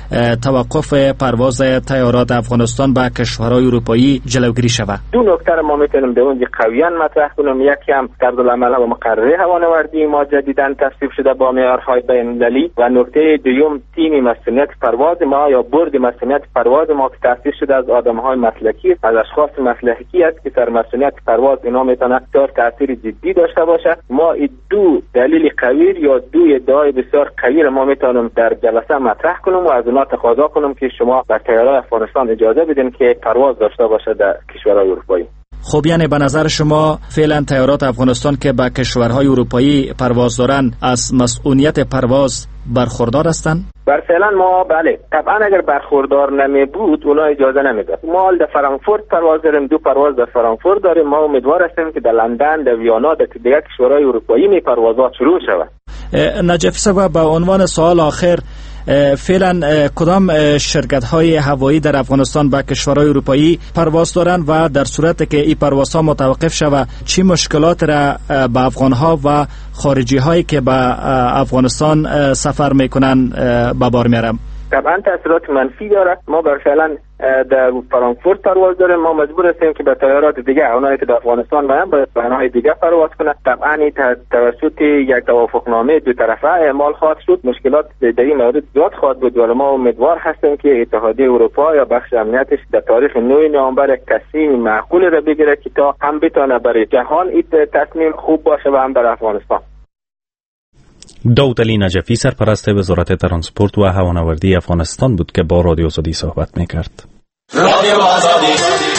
توقف پرواز طیارات افغانستان به کشورهای اروپایی جلوگیری شود؟ دو نکته ما میتونیم در اونجا قویاً مطرح کنیم. یکی هم طرز العمل و مقرره هوانوردی ما جدیداً تصویب شده با معیارهای بین‌المللی و نکته دوم تیم مسئولیت پرواز ما یا بورد مسئولیت پرواز ما که تأسیس شده از آدم‌های مسلکی، از اشخاص مسلکی است که در مسئولیت پرواز اینا میتونه بسیار تاثیر جدی داشته باشه. ما این دو دلیل قوی یا دو ادعای بسیار قوی را ما میتونیم در جلسه مطرح کنیم و از اونا تقاضا کنیم که شما بر طیاره افغانستان اجازه بدین که پرواز داشته باشه در کشورهای اروپایی. خب یعنی به نظر شما فعلا طیارات افغانستان که به کشورهای اروپایی پرواز دارند از مسئولیت پرواز برخوردار هستند؟ بر فعلا ما بله، طبعا اگر برخوردار نمی بود اونا اجازه نمیداد. ما در فرانکفورت پرواز داریم، دو پرواز در فرانکفورت داریم. ما امیدوار هستیم که در لندن، در ویانا، در دیگر کشورهای اروپایی می پروازات شروع شود. نجفی صاحب، به عنوان سوال آخر، فعلا کدام شرکت های هوایی در افغانستان به کشورهای اروپایی پرواز دارند و در صورت که این پروازها متوقف شود چی مشکلات را به افغان ها و خارجی هایی که به افغانستان سفر میکنن به بار میارن؟ طبعا تاثیرات منفی داره. ما بر فعلا در فرانکفورت پرواز داریم، ما مجبور هستیم که به طیارات دیگه اونایی که در افغانستان میان به برنامه دیگه پرواز کنه. طبعا توسط یک توافقنامه دو طرفه اعمال خواهد شد. مشکلات در این مورد زیاد خواهد بود ولی ما امیدوار هستیم که اتحادیه اروپا یا بخش امنیتش در تاریخ نه نوامبر یک تصمیم معقول را بگیره که تا هم بتونه برای جهان این تصمیم خوب باشه و هم در افغانستان. داود علی نجفی سرپرست وزارت ترانسپورت و هوانوردی افغانستان بود که با رادیو آزادی صحبت می‌کرد. رادیو آزادی.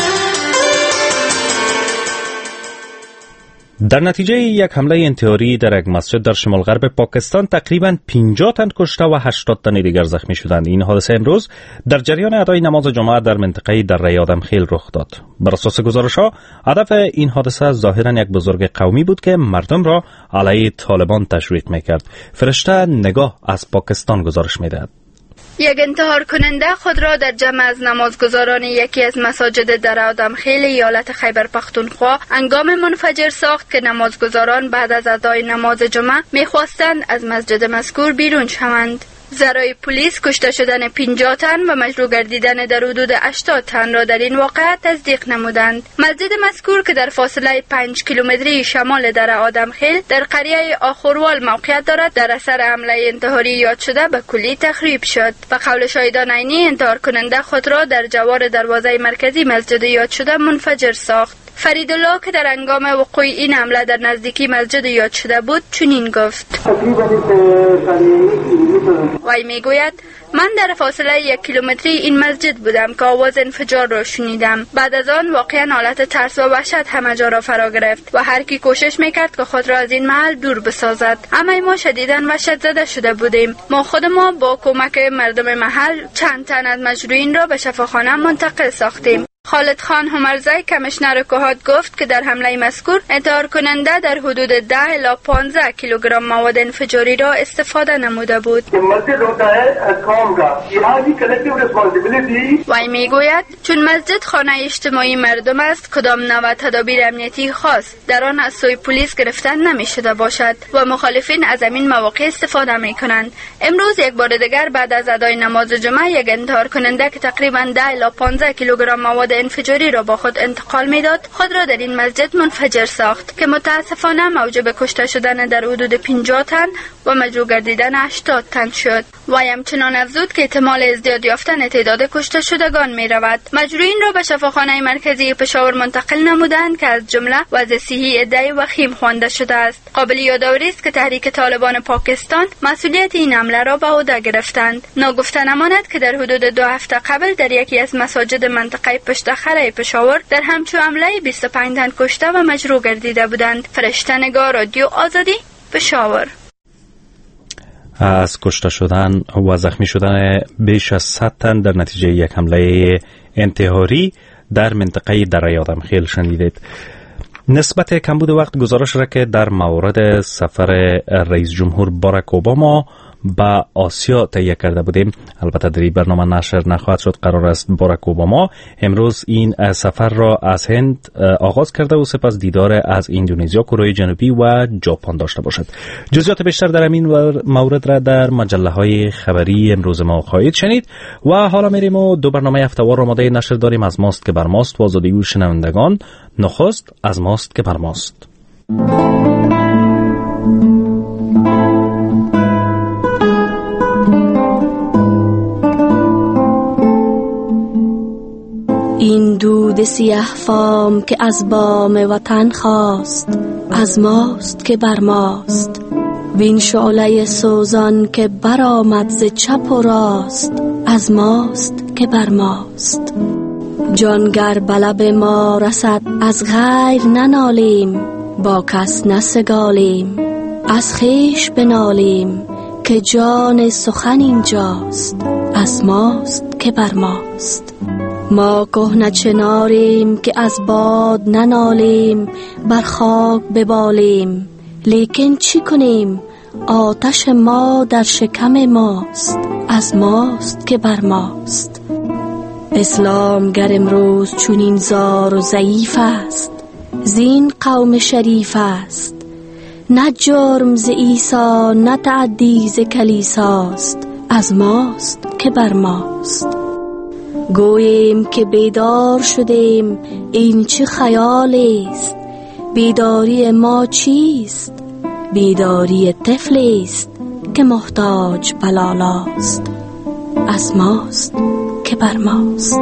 در نتیجه یک حمله انتحاری در یک مسجد در شمال غرب پاکستان تقریباً پنجاه تن کشته و هشتاد تن دیگر زخمی شدند. این حادثه امروز در جریان ادای نماز جمعه در منطقه دره آدمخیل رخ داد. بر اساس گزارش‌ها هدف این حادثه ظاهراً یک بزرگ قومی بود که مردم را علیه طالبان تشویق می‌کرد. فرشته نگاه از پاکستان گزارش می‌دهد. یک انتحار کننده خود را در جمع از نمازگزاران یکی از مساجد در آدمخیل ایالت خیبر پختونخوا هنگام منفجر ساخت که نمازگزاران بعد از ادای نماز جمعه می‌خواستند از مسجد مذکور بیرون شوند. ذرای پلیس کشته شدن پنجاه تن و مجروح گردیدن در حدود هشتاد تن را در این واقعه تصدیق نمودند. مسجد مذکور که در فاصله پنج کیلومتری شمال در آدمخیل در قریه آخوروال موقعیت دارد در اثر حمله انتحاری یاد شده به کلی تخریب شد. به قول شاهدان عینی انتحار کننده خود را در جوار دروازه مرکزی مسجد یاد شده منفجر ساخت. فریدالله که در هنگام وقوع این حمله در نزدیکی مسجد یاد شده بود چنین گفت. وی میگوید من در فاصله یک کیلومتری این مسجد بودم که آواز انفجار را شنیدم. بعد از آن واقعا حالت ترس و وحشت همه جا را فرا گرفت و هر کی کوشش میکرد که خود را از این محل دور بسازد. اما ما شدیداً وحشت زده شده بودیم. ما خود ما با کمک مردم محل چند تن از مجروحین را به شفاخانه منتقل ساختیم. خالد خان همرزی کمیشنر کوهات گفت که در حمله مذکور انتحار کننده در حدود ده الی پانزده کیلوگرم مواد انفجاری را استفاده نموده بود. وی میگوید چون مسجد خانه اجتماعی مردم است کدام نوع تدابیر امنیتی خاص در آن از سوی پلیس گرفتن نمی شده باشد و مخالفین از این مواقع استفاده می کنند. امروز یک بار دیگر بعد از ادای نماز جمعه یک انتحار کننده که تقریبا ده الی پانزده کیلوگرم مواد انفجاری را با خود انتقال میداد خود را در این مسجد منفجر ساخت که متاسفانه موجب کشته شدن در حدود پنجاه تن و مجروح گردیدن هشتاد تن شد. و همچنان افزود که احتمال ازدیاد یافتن تعداد کشته شدگان می رود. مجروحین را به شفاخانه مرکزی پشاور منتقل نمودند که از جمله وضع صحی عده‌ای وخیم خوانده شده است. قابل یادآوری است که تحریک طالبان پاکستان مسئولیت این حمله را به عهده گرفتند. ناگفته نماند که در حدود دو هفته قبل در یکی از مساجد منطقه پشت خره پشاور در همچو حمله بیست و پنج تن کشته و مجروح گردیده بودند. فرشته نگاه، رادیو آزادی، پشاور. از کشته شدن و زخمی شدن بیش از صد تن در نتیجه یک حمله انتحاری در منطقه دره آدمخیل شنیدید. نسبت کمبود وقت گزارش را که در مورد سفر رئیس جمهور باراک اوباما با آسیا تهیه کرده بودیم. البته در این برنامه نشر نخواهد شد. قرار است باراک اوباما امروز این سفر را از هند آغاز کرده و سپس دیدار از اندونزیا، کره جنوبی و ژاپن داشته باشد. جزئیات بیشتر در این مورد را در مجله های خبری امروز ما خواهید شنید. و حالا میریم و دو برنامه هفته‌وار آماده نشر داریم. از ماست که بر ماست و آزادی شنوندگان. نخست از ماست که بر ماست. این دود سیاه فام که از بام وطن خواست از ماست که بر ماست. وین شعله سوزان که برآمد ز چپ و راست از ماست که بر ماست. جانگر بلب ما رسد از غیر ننالیم، با کس نسگالیم، از خیش بنالیم که جان سخن اینجاست از ماست که بر ماست. ما کهنه چناریم که از باد ننالیم، بر خاک ببالیم، لیکن چی کنیم؟ آتش ما در شکم ماست از ماست که بر ماست. اسلام گر امروز چونین زار و ضعیف است، زین قوم شریف است. نه جرم ز عیسی نه تعدی ز کلیساست از ماست که بر ماست. گوییم که بیدار شدیم این چه خیالی است، بیداری ما چیست؟ بیداری طفلی است که محتاج بلالاست. از ماست که بر ماست.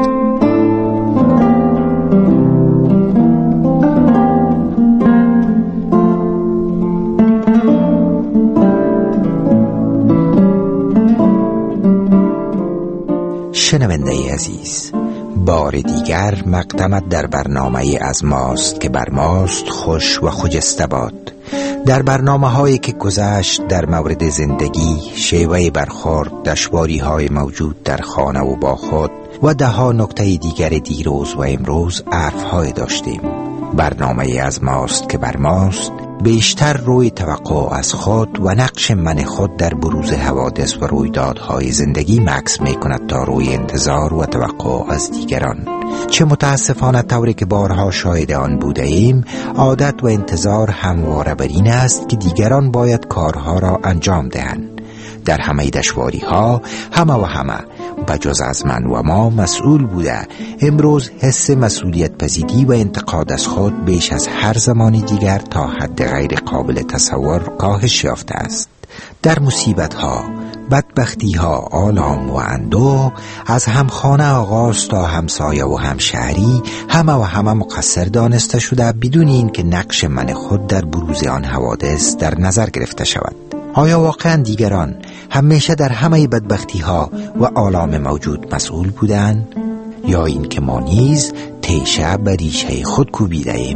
شنونده عزیز، بار دیگر مقدمت در برنامه از ماست که بر ماست خوش و خجسته باد. در برنامه هایی که گذشت در مورد زندگی، شیوه برخورد، دشواری های موجود در خانه و با خود و ده ها نکته دیگر دیروز و امروز عرف های داشتیم. برنامه از ماست که بر ماست بیشتر روی توقع از خود و نقش من خود در بروز حوادث و رویدادهای زندگی مکس می کند تا روی انتظار و توقع از دیگران. چه متاسفانه طوری که بارها شاهد آن بوده ایم، عادت و انتظار همواره بر این است که دیگران باید کارها را انجام دهند. در همه دشواری ها همه و همه بجز از من و ما مسئول بوده. امروز حس مسئولیت پذیری و انتقاد از خود بیش از هر زمانی دیگر تا حد غیر قابل تصور کاهش یافته است. در مصیبت ها، بدبختی ها، آلام و اندوه، از همخانه آغاز تا همسایه و همشهری، همه و همه مقصر دانسته شده بدون این که نقش من خود در بروز آن حوادث در نظر گرفته شود. آیا واقعا دیگران همیشه در همه بدبختی ها و آلام موجود مسئول بودند؟ یا این که ما نیز تیشه بر ریشه خود کوبیده ایم؟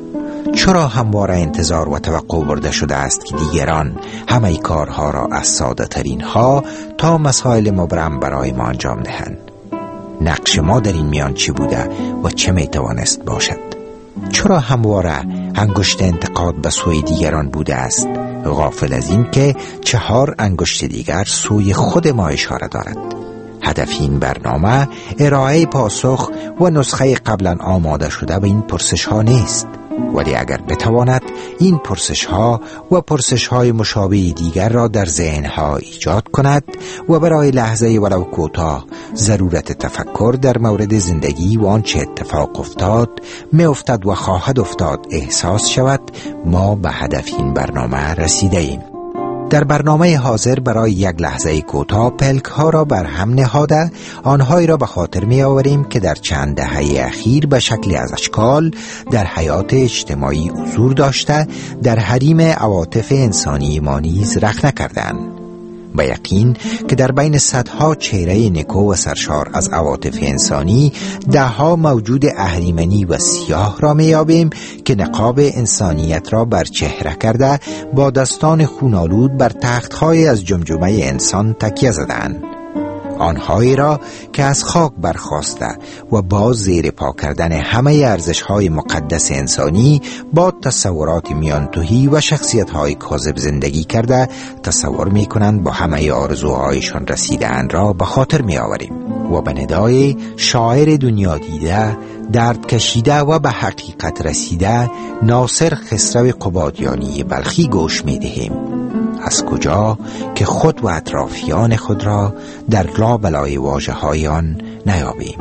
چرا همواره انتظار و توقع برده شده است که دیگران همه کارها را از ساده ترین ها تا مسائل مبرم برای ما انجام دهند؟ نقش ما در این میان چی بوده و چه می توانست باشد؟ چرا همواره انگشت انتقاد به سوی دیگران بوده است، غافل از این که چهار انگشت دیگر سوی خود ما اشاره دارد؟ هدف این برنامه ارائه پاسخ و نسخه قبلا آماده شده به این پرسش ها نیست، ولی اگر بتواند این پرسش ها و پرسش های مشابه دیگر را در ذهن ها ایجاد کند و برای لحظه ولو کوتاه ضرورت تفکر در مورد زندگی و آنچه اتفاق افتاد، می افتد و خواهد افتاد احساس شود، ما به هدف این برنامه رسیده ایم. در برنامه حاضر برای یک لحظه کوتاه پلک ها را بر هم نهاده آنهایی را به خاطر می آوریم که در چند دهه اخیر به شکلی از اشکال در حیات اجتماعی حضور داشته، در حریم عواطف انسانی ما نیز رخنه کردند. به یقین که در بین صدها چهره نکو و سرشار از عواطف انسانی دهها موجود اهریمنی و سیاه را میابیم که نقاب انسانیت را بر چهره کرده با دستان خونالود بر تختهای از جمجمه انسان تکیه زدند. آنهایی را که از خاک برخاسته و باز زیر پا کردن همه ارزش‌های مقدس انسانی با تصورات میانتوهی و شخصیت‌های کاذب زندگی کرده تصور می‌کنند با همه آرزوهایشان رسیدن را به خاطر می‌آوریم و به ندای شاعر دنیا دیده، درد کشیده و به حقیقت رسیده ناصر خسرو قبادیانی بلخی گوش می‌دهیم. از کجا که خود و اطرافیان خود را در لابلای واژه‌های آن نیابیم.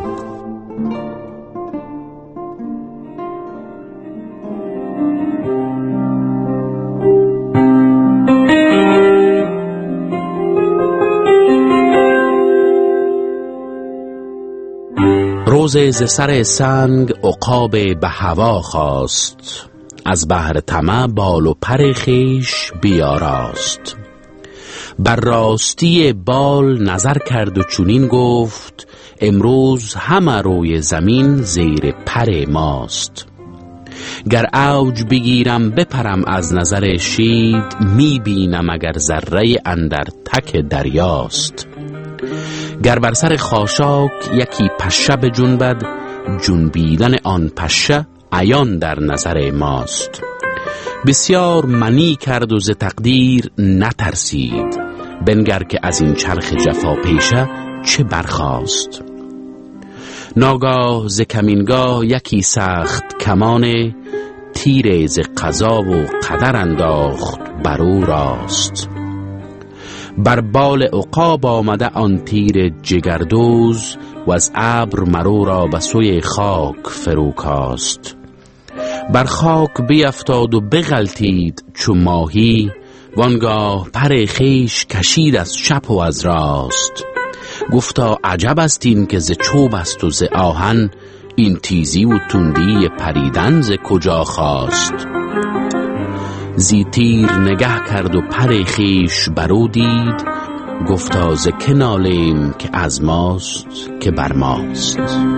روز ز سر سنگ عقاب به هوا خواست، از بحر طمع بال و پر خویش بیاراست. بر راستی بال نظر کرد و چنین گفت، امروز همه روی زمین زیر پر ماست. گر اوج بگیرم بپرم از نظر شید، میبینم اگر ذره اندر تک دریاست. گر بر سر خاشاک یکی پشه بجنبد، جنبیدن آن پشه عیان در نظر ماست. بسیار منی کرد و ز تقدیر نترسید، بنگر که از این چرخ جفا پیشه چه برخاست. ناگاه ز کمینگاه یکی سخت کمانه، تیر ز قضا و قدر انداخت برو راست. بر بال عقاب آمده آن تیر جگردوز و از ابر مرو را به سوی خاک فرو کاست. بر خاک بیفتاد و بغلتید چو ماهی، وانگاه پر خیش کشید از چپ و از راست. گفتا عجب است این که ز چوب است و ز آهن، این تیزی و تندی پریدن ز کجا خواست. زی تیر نگه کرد و پر خیش برو دید، گفتا ز که نالیم که از ماست که بر ماست.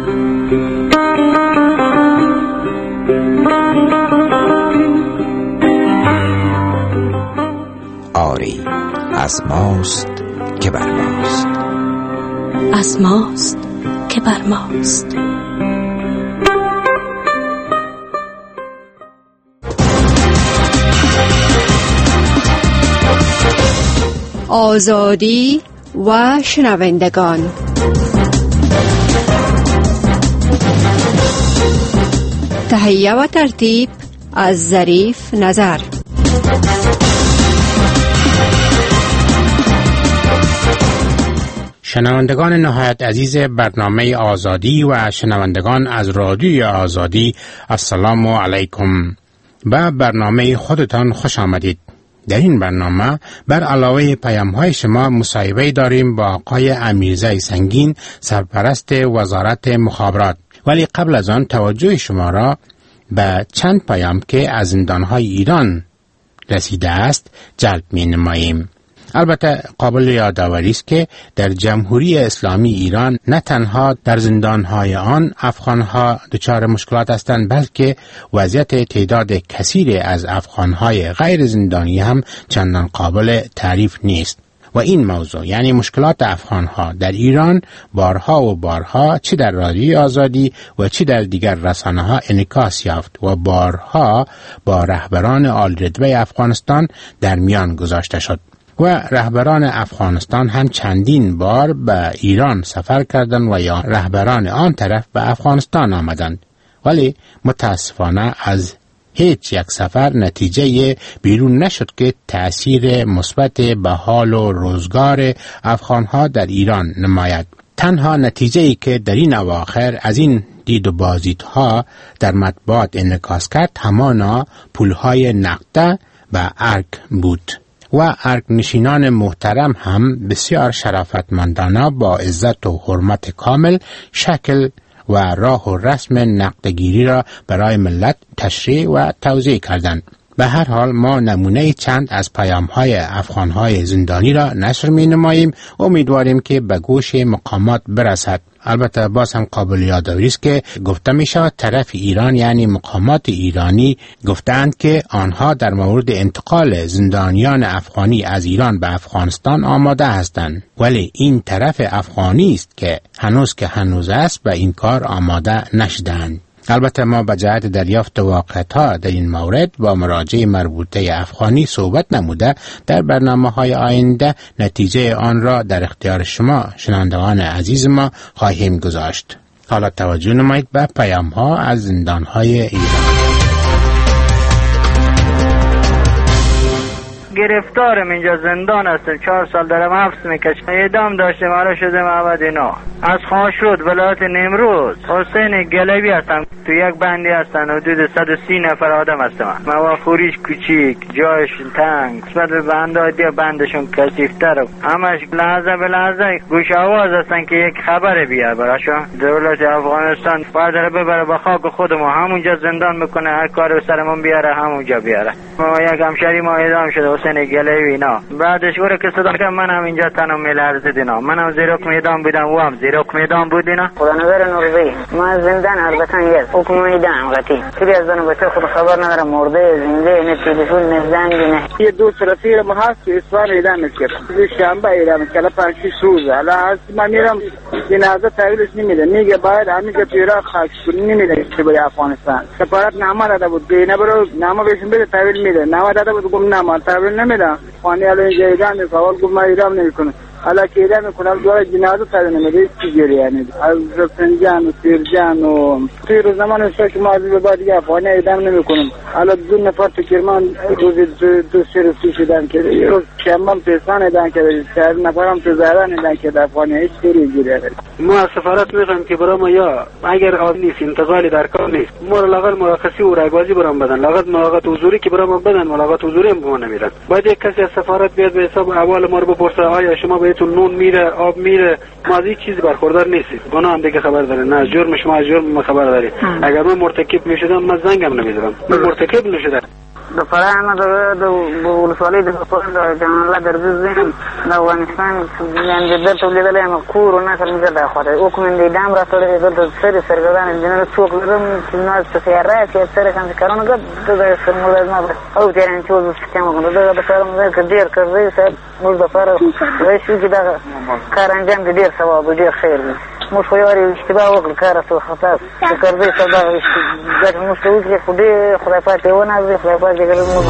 آری از ماست که بر ماست، از ماست که بر ماست. آزادی و شنوندگان، تهیه و ترتیب از ظریف نظر. شنوندگان نهایت عزیز برنامه آزادی و شنوندگان از رادیوی آزادی، السلام علیکم. به برنامه خودتان خوش آمدید. در این برنامه بر علاوه پیام‌های شما مصاحبه داریم با آقای امیرزی سنگین، سرپرست وزارت مخابرات. ولی قبل از آن توجه شما را به چند پیام که از زندان‌های ایران رسیده است جلب می‌نماییم. البته قابل یادآوری است که در جمهوری اسلامی ایران نه تنها در زندانهای آن افغانها دچار مشکلات هستند، بلکه وضعیت تعداد کثیر از افغانهای غیر زندانی هم چندان قابل تعریف نیست. و این موضوع یعنی مشکلات افغانها در ایران بارها و بارها چه در رادیوی آزادی و چه در دیگر رسانه‌ها انعکاس یافت و بارها با رهبران عالی‌رتبه افغانستان در میان گذاشته شد. و رهبران افغانستان هم چندین بار به ایران سفر کردند و یا رهبران آن طرف به افغانستان آمدند، ولی متاسفانه از هیچ یک سفر نتیجه بیرون نشد که تأثیر مثبت به حال و روزگار افغانها در ایران نماید. تنها نتیجه‌ای که در این اواخر از این دید و بازدیدها در مطبوعات انعکاس کرد همانا پولهای نقده و ارگ بود. و ارگ نشینان محترم هم بسیار شرافتمندانه با عزت و حرمت کامل شکل و راه و رسم نقدگیری را برای ملت تشریح و توضیح کردند. به هر حال ما نمونه چند از پیام‌های افغان‌های زندانی را نشر می‌نماییم. امیدواریم که به گوش مقامات برسد. البته باز هم قابل یادآوری است که گفته می شود طرف ایران یعنی مقامات ایرانی گفتند که آنها در مورد انتقال زندانیان افغانی از ایران به افغانستان آماده هستند، ولی این طرف افغانی است که هنوز که هنوز است به این کار آماده نشدند. البته ما به جهت دریافت واقعیت‌ها در این مورد با مراجع مربوطه افغانی صحبت نموده در برنامه‌های آینده نتیجه آن را در اختیار شما شنوندگان عزیز ما خواهیم گذاشت. حالا توجه نمایید به پیام‌ها از زندان‌های ایران. گرفتارم اینجا زندان هستم، چهار سال دارم حبس میکشم، اعدام داشتم، حالا شدم عبد اینا. از خاشود ولایت نیمروز حسین گلوی هستم، تو یک بندی هستن حدود صد و سی نفر آدم هستم. مواخوریش کوچیک، جایش تنگ، نسبت به بندهای دیگه بندشون کثیف‌تر، همش لحظه به لحظه گوش آواز هستن که یک خبر بیار براشون. دولت افغانستان باید رو ببره به خاک خودمون، همونجا زندان میکنه، هر کاری سرمون بیاره همونجا بیاره. ما یک همشری ما اعدام شده حسین گلوی اینا، بعدش وره که صدا که من هم اینجا تنم میلرزید اینا، من هم زیر حکم اعدام بودم و هم زیر حکم اعدام بود اینا. خدا نگره نوروی ما زندان البته یه حکم اعدام قطعی خیلی از دنو بچه خود خبر نداره، مرده زنده نه تلفن نه زنگ نه. یه دوست رفیق ما هست که اصفهان اعدام کرد، شنبه اعدام کرد، پنج شش روز. حالا از من میرم جنازه تحویلش نمیده، میگه باید همینجا تو عراق خاک کنی، نمیده که به افغانستان. سفارت نامه داده بود بینه برو نامه بهشون بده تحویل میده، نامه داده بود گفتم نامه تحویل نمیده. خانی الان اینجا اعدام میکنه، گفت من اعدام نمیکنم. حالا که ایده میکنم دوار جنازه تاده نمیده چی گیری یعنی از رفنجان و سیرجان و توی روز زمان شد که ما از به بعد دیگه افغانی ایدم نمی کنم. حالا دو نفر تو کرمان روز دو, دو سیر سی شدن که یه روز شمام پیسان ایدن که چهار نفرم تو زهران ایدن که افغانی هیچ سیری گیری یعنی. ما از سفارت میخوایم که برای ما یا اگر آب نیست انتقالی در کار نیست ما لغت مرخصی و رایگازی برام بدن، لغت ملاقات حضوری که برام بدن ملاقات حضوری هم به ما نمیدن. باید یک کسی از سفارت بیاد به حساب احوال ما رو بپرسه آیا شما بهتون نون میره آب میره. ما از هیچ چیزی برخوردار نیستیم. گناه هم دیگه خبر داره نه جرم شما از جرم ما خبر داری. اگر من مرتکب میشدم من زنگم نمیزدم. من مرتکب نشدم. د فرانه د د ولسوالۍ د خپل د جنرال درځ زین د افغانستان یان د تولیدل یم کور نه سره زده خو او کوم د دام را سره د سره سرګردان جنرال څوک لرم چې نو څه یاره چې سره څنګه کارونه د د فرموله ما او تیران چې د سیستم غو د د فرموله کې ډیر کوي چې موږ د فار رئیس کې دا کار انجام ډیر ثواب ډیر خیر دی. مش خياري اشتباه وقت كارثة وخطاف كرزي صدق ذاك المستوى اللي خدي خرافات وانا زي خرافات غير الموضوع.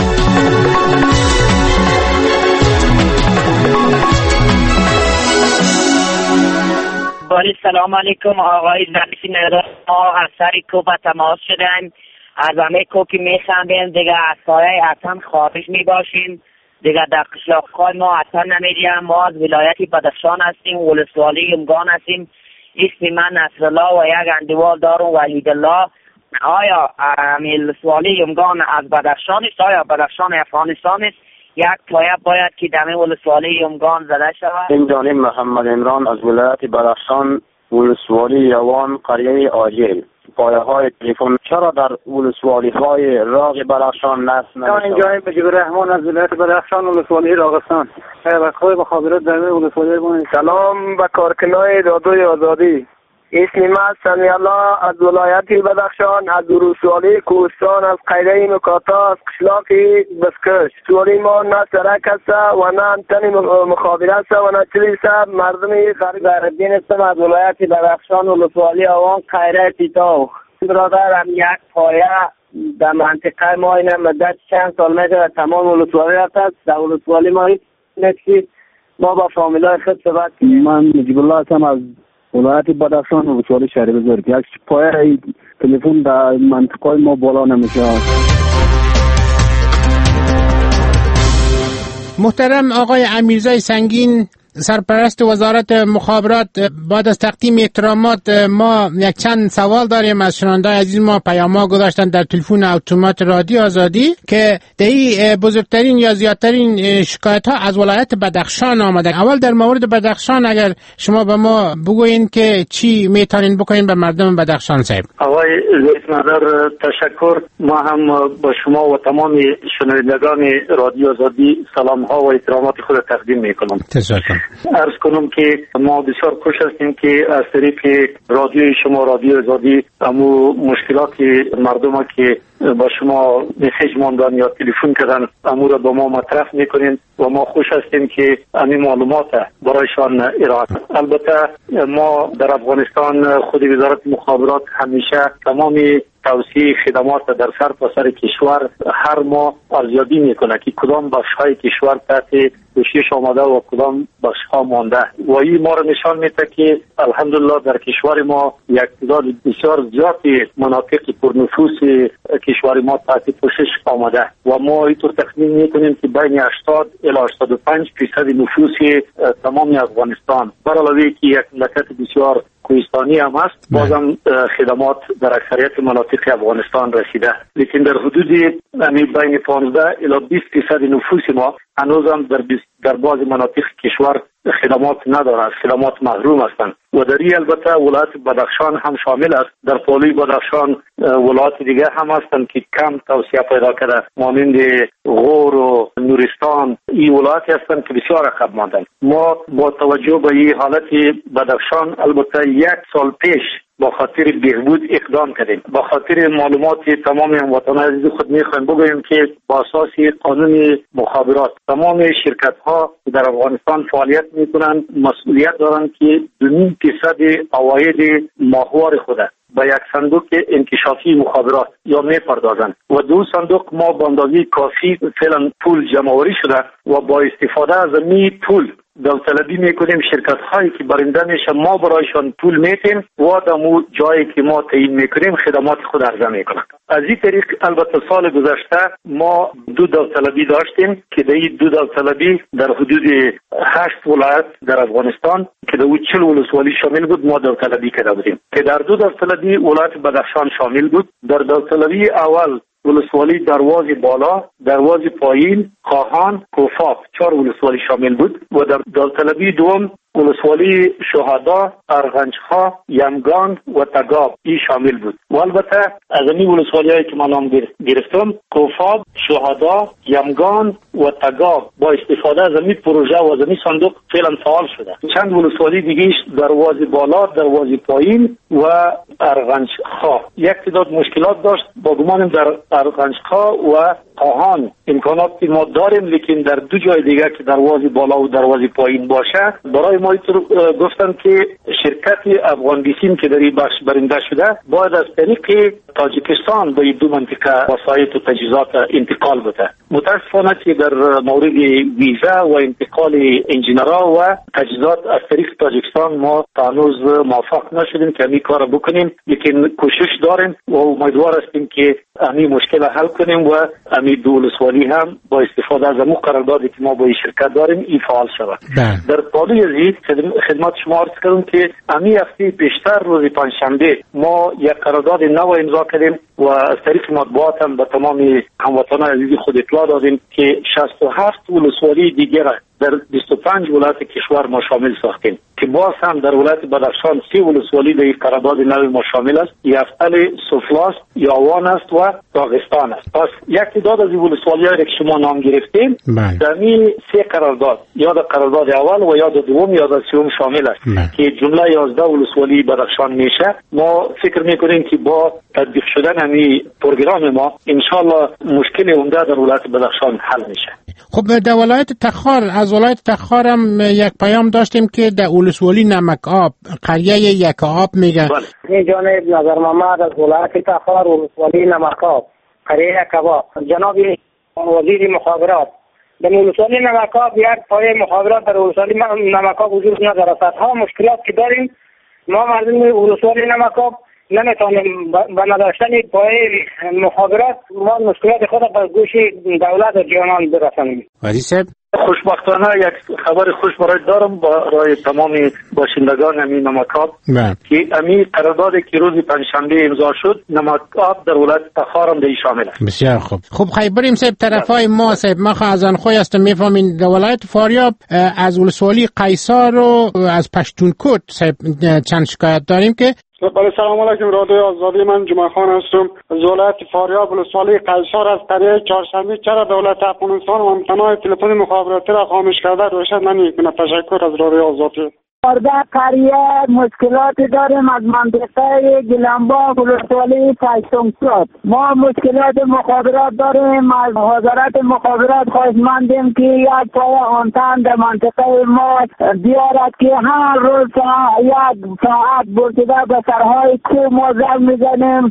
باری سلام علیکم آقای زمین ما از سری کوبا تماس شدن از همه کوکی میخندیم دیگه از سایه اصلا خارج میباشیم دیگه در قشلاقهای ما اصلا نمیدیم. ما از ولایتی بدخشان هستیم ولسوالی یمگان هستیم. اسم من نصرالله و یک اندوال دارم ولیدالله. آیا امیل سوالی یمگان از بدخشان است؟ آیا بدخشان افغانستان است؟ یک پایه باید که دمه ولسوالی یمگان زده شود. این جانب محمد عمران از ولایت بدخشان ولسوالی یوان قریه آجیل. پایه های تلفن چرا در ولسوالی های راغ بدخشان نصب نمی‌شود؟ این جانب مجیب الرحمن از ولایت بدخشان ولسوالی راغستان. خیلی مخابرات در ولسوالی بونید. سلام به کارکنای رادیوی آزادی. اسم من سمی الله از ولایت بدخشان از ولسوالی کوهستان از قریه مکاتا از قشلاق بسکش. سوالی ما نه سرک است و نه تنی مخابره است و نه چیزی است. مردمی غریب الدین هستم از ولایت بدخشان ولسوالی آوان قریه تیتاو. برادرم یک پایه در منطقه ما این مدت چند سال میشه تمام ولسوالی است. در ولسوالی ما نیست ما با فامیلای خود صحبت کنیم. من مجیب الله هستم از ولایت بدخشان ولسوالی شهر بزرگ. یک پایه تلفن در منطقه ما بالا نمیشه. محترم آقای امیرزای سنگین سرپرست وزارت مخابرات، بعد از تقدیم احترامات ما یک چند سوال داریم از شنونده‌های عزیز. ما پیام‌ها گذاشتن در تلفن اتومات رادیو آزادی که دهی بزرگترین یا زیادترین شکایت ها از ولایت بدخشان آمده. اول در مورد بدخشان اگر شما به ما بگوین که چی میتونین بکنین به مردم بدخشان صاحب. آقای رئیس مدار تشکر. ما هم با شما و تمام شنوندگان رادیو آزادی سلام ها و احترامات خود تقدیم میکنم. تشکر. عرض کنم که ما بسیار خوش هستیم که از طریق رادیوی شما رادیو آزادی امو مشکلات مردم که با شما میسیج ماندن یا تلفن کردن امو را با ما مطرح میکنین و ما خوش هستیم که این معلومات برایشان ارائه. البته ما در افغانستان خود وزارت مخابرات همیشه تمامی توسعه خدمات در سر تا سر کشور هر ماه ارزیابی میکنه که کدام بخش‌های کشور تحت کوشش آمده و کدام بخش‌ها مانده و این ما را نشان میده که الحمدلله در کشور ما یک تعداد بسیار زیادی مناطق پرنفوس کشور ما تحت پوشش آمده و ما اینطور تخمین میکنیم که بین هشتاد الی هشتاد و پنج درصد نفوس تمام افغانستان بر علاوه که یک مملکت بسیار کوهستانی هم است بازم خدمات در اکثریت مناطق افغانستان رسیده، لیکن در حدود بین پانزده الی بیست درصد نفوس ما هنوزم در در بعض مناطق کشور خدمات ندارد، خدمات محروم هستند و در این البته ولایت بدخشان هم شامل است. در پالوی بدخشان ولایت دیگه هم هستند که کم توسعه پیدا کرده مانند غور و نورستان. این ولایتی هستند که بسیار عقب ماندند. ما با توجه به این حالت بدخشان البته یک سال پیش با خاطر بهبود اقدام کردیم. با خاطر معلومات تمام هموطنان عزیز خود میخوایم بگویم که با اساس قانون مخابرات تمام شرکت ها در افغانستان فعالیت میکنند مسئولیت دارند که دو نیم درصد عواید ماهوار خود با یک صندوق انکشافی مخابرات یا میپردازند و دو صندوق ما با اندازه کافی فعلا پول جمع آوری شده و با استفاده از می پول داوطلبی میکنیم. شرکت هایی که برنده میشه ما برایشان پول میتیم و دمو جایی که ما تعیین میکنیم خدمات خود عرضه میکنن. از این طریق البته سال گذشته ما دو داوطلبی داشتیم که در این دو داوطلبی در حدود هشت ولایت در افغانستان که در چهل ولسوالی شامل بود ما داوطلبی کرده بودیم که در دو داوطلبی ولایت بدخشان شامل بود. در داوطلبی اول ولسوالی درواز بالا، درواز پایین، خواهان، کوفاب چهار ولسوالی شامل بود و در داوطلبی دوم ولسوالی شهدا، ارغنجخا، یمگان و تگاب این شامل بود. و البته از این ولسوالی هایی که من نام گرفتم کوفاب، شهدا، یمگان و تگاب با استفاده از این پروژه و از این صندوق فعلا فعال شده. چند ولسوالی دیگه درواز بالا، درواز پایین و ارغنجخا یک تعداد مشکلات داشت. با گمانم در ارغنجخا و خواهان امکاناتی ما داریم، لیکن در دو جای دیگه که درواز بالا و درواز پایین باشه برای ما اینطور گفتن که شرکت افغان بیسیم که در این بخش برنده شده باید از طریق تاجیکستان به این دو منطقه وسایط و تجهیزات انتقال بده. متاسفانه که در مورد ویزا و انتقال انجینرها و تجهیزات از طریق تاجیکستان ما تا هنوز موفق نشدیم که همین کار بکنیم، لیکن کوشش داریم و امیدوار هستیم که همین مشکل حل کنیم و همین دو ولسوالی هم با استفاده از همون قراردادی که ما با این شرکت داریم این فعال شود. در پالوی عزیز خدمت شما عرض کردم که همین هفته پیشتر روز پنجشنبه ما یک قرارداد نو امضا کردیم و از طریق مطبوعات هم به تمام هموطنان عزیز خود اطلاع دادیم که شصت و هفت ولسوالی دیگر در بیست و پنج ولایت کشور ما شامل ساختیم که باز هم در ولایت بدخشان سی ولسوالی در این قرارداد نو ما شامل است. یفتل، سفلاست، یاوان است و داغستان است. پس یک تعداد از این ولسوالی‌هایی که شما نام گرفتیم در این سه قرارداد یا در قرارداد اول و یا در دوم یا در سوم شامل است مم. که جمله یازده ولسوالی بدخشان میشه. ما فکر میکنیم که با تطبیق شدن همین پروگرام ما انشالله مشکل عمده در ولایت بدخشان حل میشه. خب در ولایت تخار، از ولایت تخار هم یک پیام داشتیم که در ولسوالی نمک آب قریه یک آب میگه. این جانب نظر محمد از ولایت تخار ولسوالی نمک آب قریه یک آب. جناب وزیر مخابرات در ولسوالی نمک آب یک پایه مخابرات در ولسوالی نمک آب وجود ندارد. ها مشکلات که داریم ما مردم ولسوالی نمک آب نمیتونیم به نداشتن پایه مخابرات ما مشکلات خود به گوش دولت و جوانان برسانیم. وزیر صاحب خوشبختانه یک خبر خوش برای دارم برای تمام باشندگان همین نمک‌آب که همین قراردادی که روز پنجشنبه امضا شد نمک‌آب در ولایت تخار هم در شامل است. بسیار خوب. خب خیلی بریم صاحب طرفای ما صاحب ما از آنخوی هستم میفهمین در ولایت فاریاب از ولسوالی قیصر و از پشتونکوت صاحب چند شکایت داریم که بله سلام علیکم. رادیو آزادی، من جمعه خان هستم از ولایت فاریاب ولسوالی قیصر از قریه چهارشنبه. چرا دولت افغانستان و همتنای تلفن مخابراتی را خاموش کرده روشن نمیکنه؟ تشکر از رادیو آزادی. در قریه مشکلاتی داریم از منطقه گلنبا ولسوالی پشتونکوت. ما مشکلات مخابرات داریم. از وزارت مخابرات خواهشمندیم که یک پای آنتن در منطقه ما بیارد که هر روز یک ساعت برسیده به سرهای کوه ما زنگ میزنیم.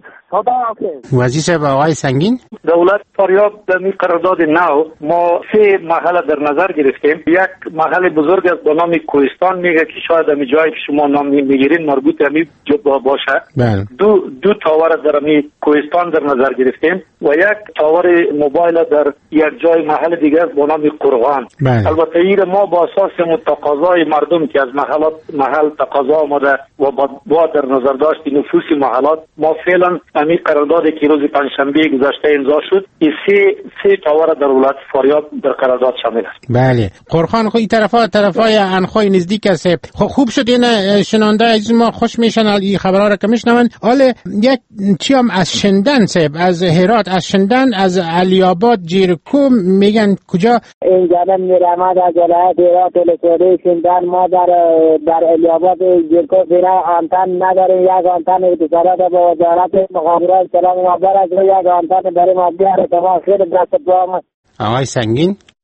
وزیر صاحب آقای سنگین دولت فاریاب در این قرارداد نو ما سه محل در نظر گرفتیم. یک محل بزرگ است به نام کوهستان میگه که شاید همین جایی که شما نام میگیرین مربوط همین باشه. بله. دو دو تاور در همین کوهستان در نظر گرفتیم و یک تاور موبایل در یک جای محل دیگه است به نام قرغان. بله. البته این ما با اساس تقاضای مردم که از محلات محل تقاضا آمده و با در نظر داشت نفوس محلات ما فعلا همین قراردادی که روز پنجشنبه گذشته امضا شد این سه سه تاور در ولایت فاریاب در قرارداد شامل است. بله. قرغان خو این طرفا طرفای انخوی نزدیک است. خب خوب شد این شنونده عزیز ما خوش میشن این خبرها را که میشنون. حالا یک چی هم از شندن صاحب از هرات از شندن از علی آباد جیرکو میگن کجا این جانب میرامد از ولایت هرات ولسوالی شندن ما در در علی آباد جیرکو بینا آنتن نداریم. یک آنتن اتصالات با وزارت مخابرات سلام مبارک رو یک آنتن برای ما بیاره تمام خیلی دست با ما. آقای سنگین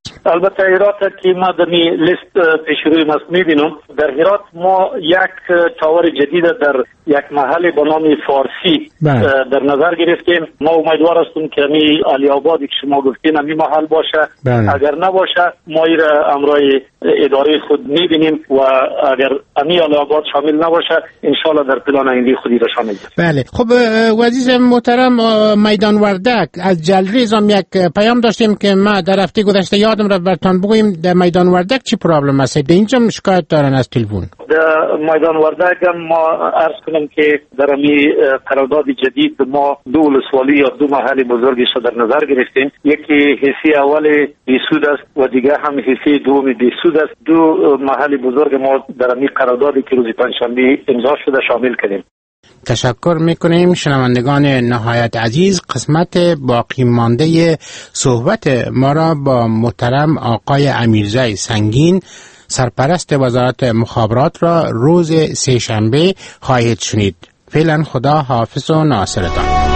البته هرات که ما در لیست پیش روی ما میبینم، در هرات ما یک تاور جدید در یک محل به نام فارسی بله. در نظر گرفتیم. ما امیدوار هستیم که می علی آبادی که شما گفتین امی محل باشه بله. اگر نباشه ما این امرای اداره خود میبینیم و اگر امی علی آباد شامل نباشه انشالله در پلان آینده خودی را شامل کنیم. بله. خب عزیز محترم، میدان وردک از جلریز هم یک پیام داشتیم که ما در هفته گذشته یادم را براتون بگویم در میدان وردک چی پرابلم است؟ در اینجا شکایت دارن از تلفن. در میدان وردک ما عرض کنم که در امی قرارداد جدید ما دو ولسوالی یا دو محل بزرگش در نظر گرفتیم. یکی حصه اول بیسود است و دیگر هم حصه دوم بیسود است. دو محل بزرگ ما در امی قراردادی که روز پنجشنبه امضا شده شامل کردیم. تشکر میکنیم شنوندگان نهایت عزیز. قسمت باقی مانده صحبت ما را با محترم آقای امیرزای سنگین، سرپرست وزارت مخابرات را روز سه شنبه خواهید شنید. فعلا خدا حافظ و ناصرتان.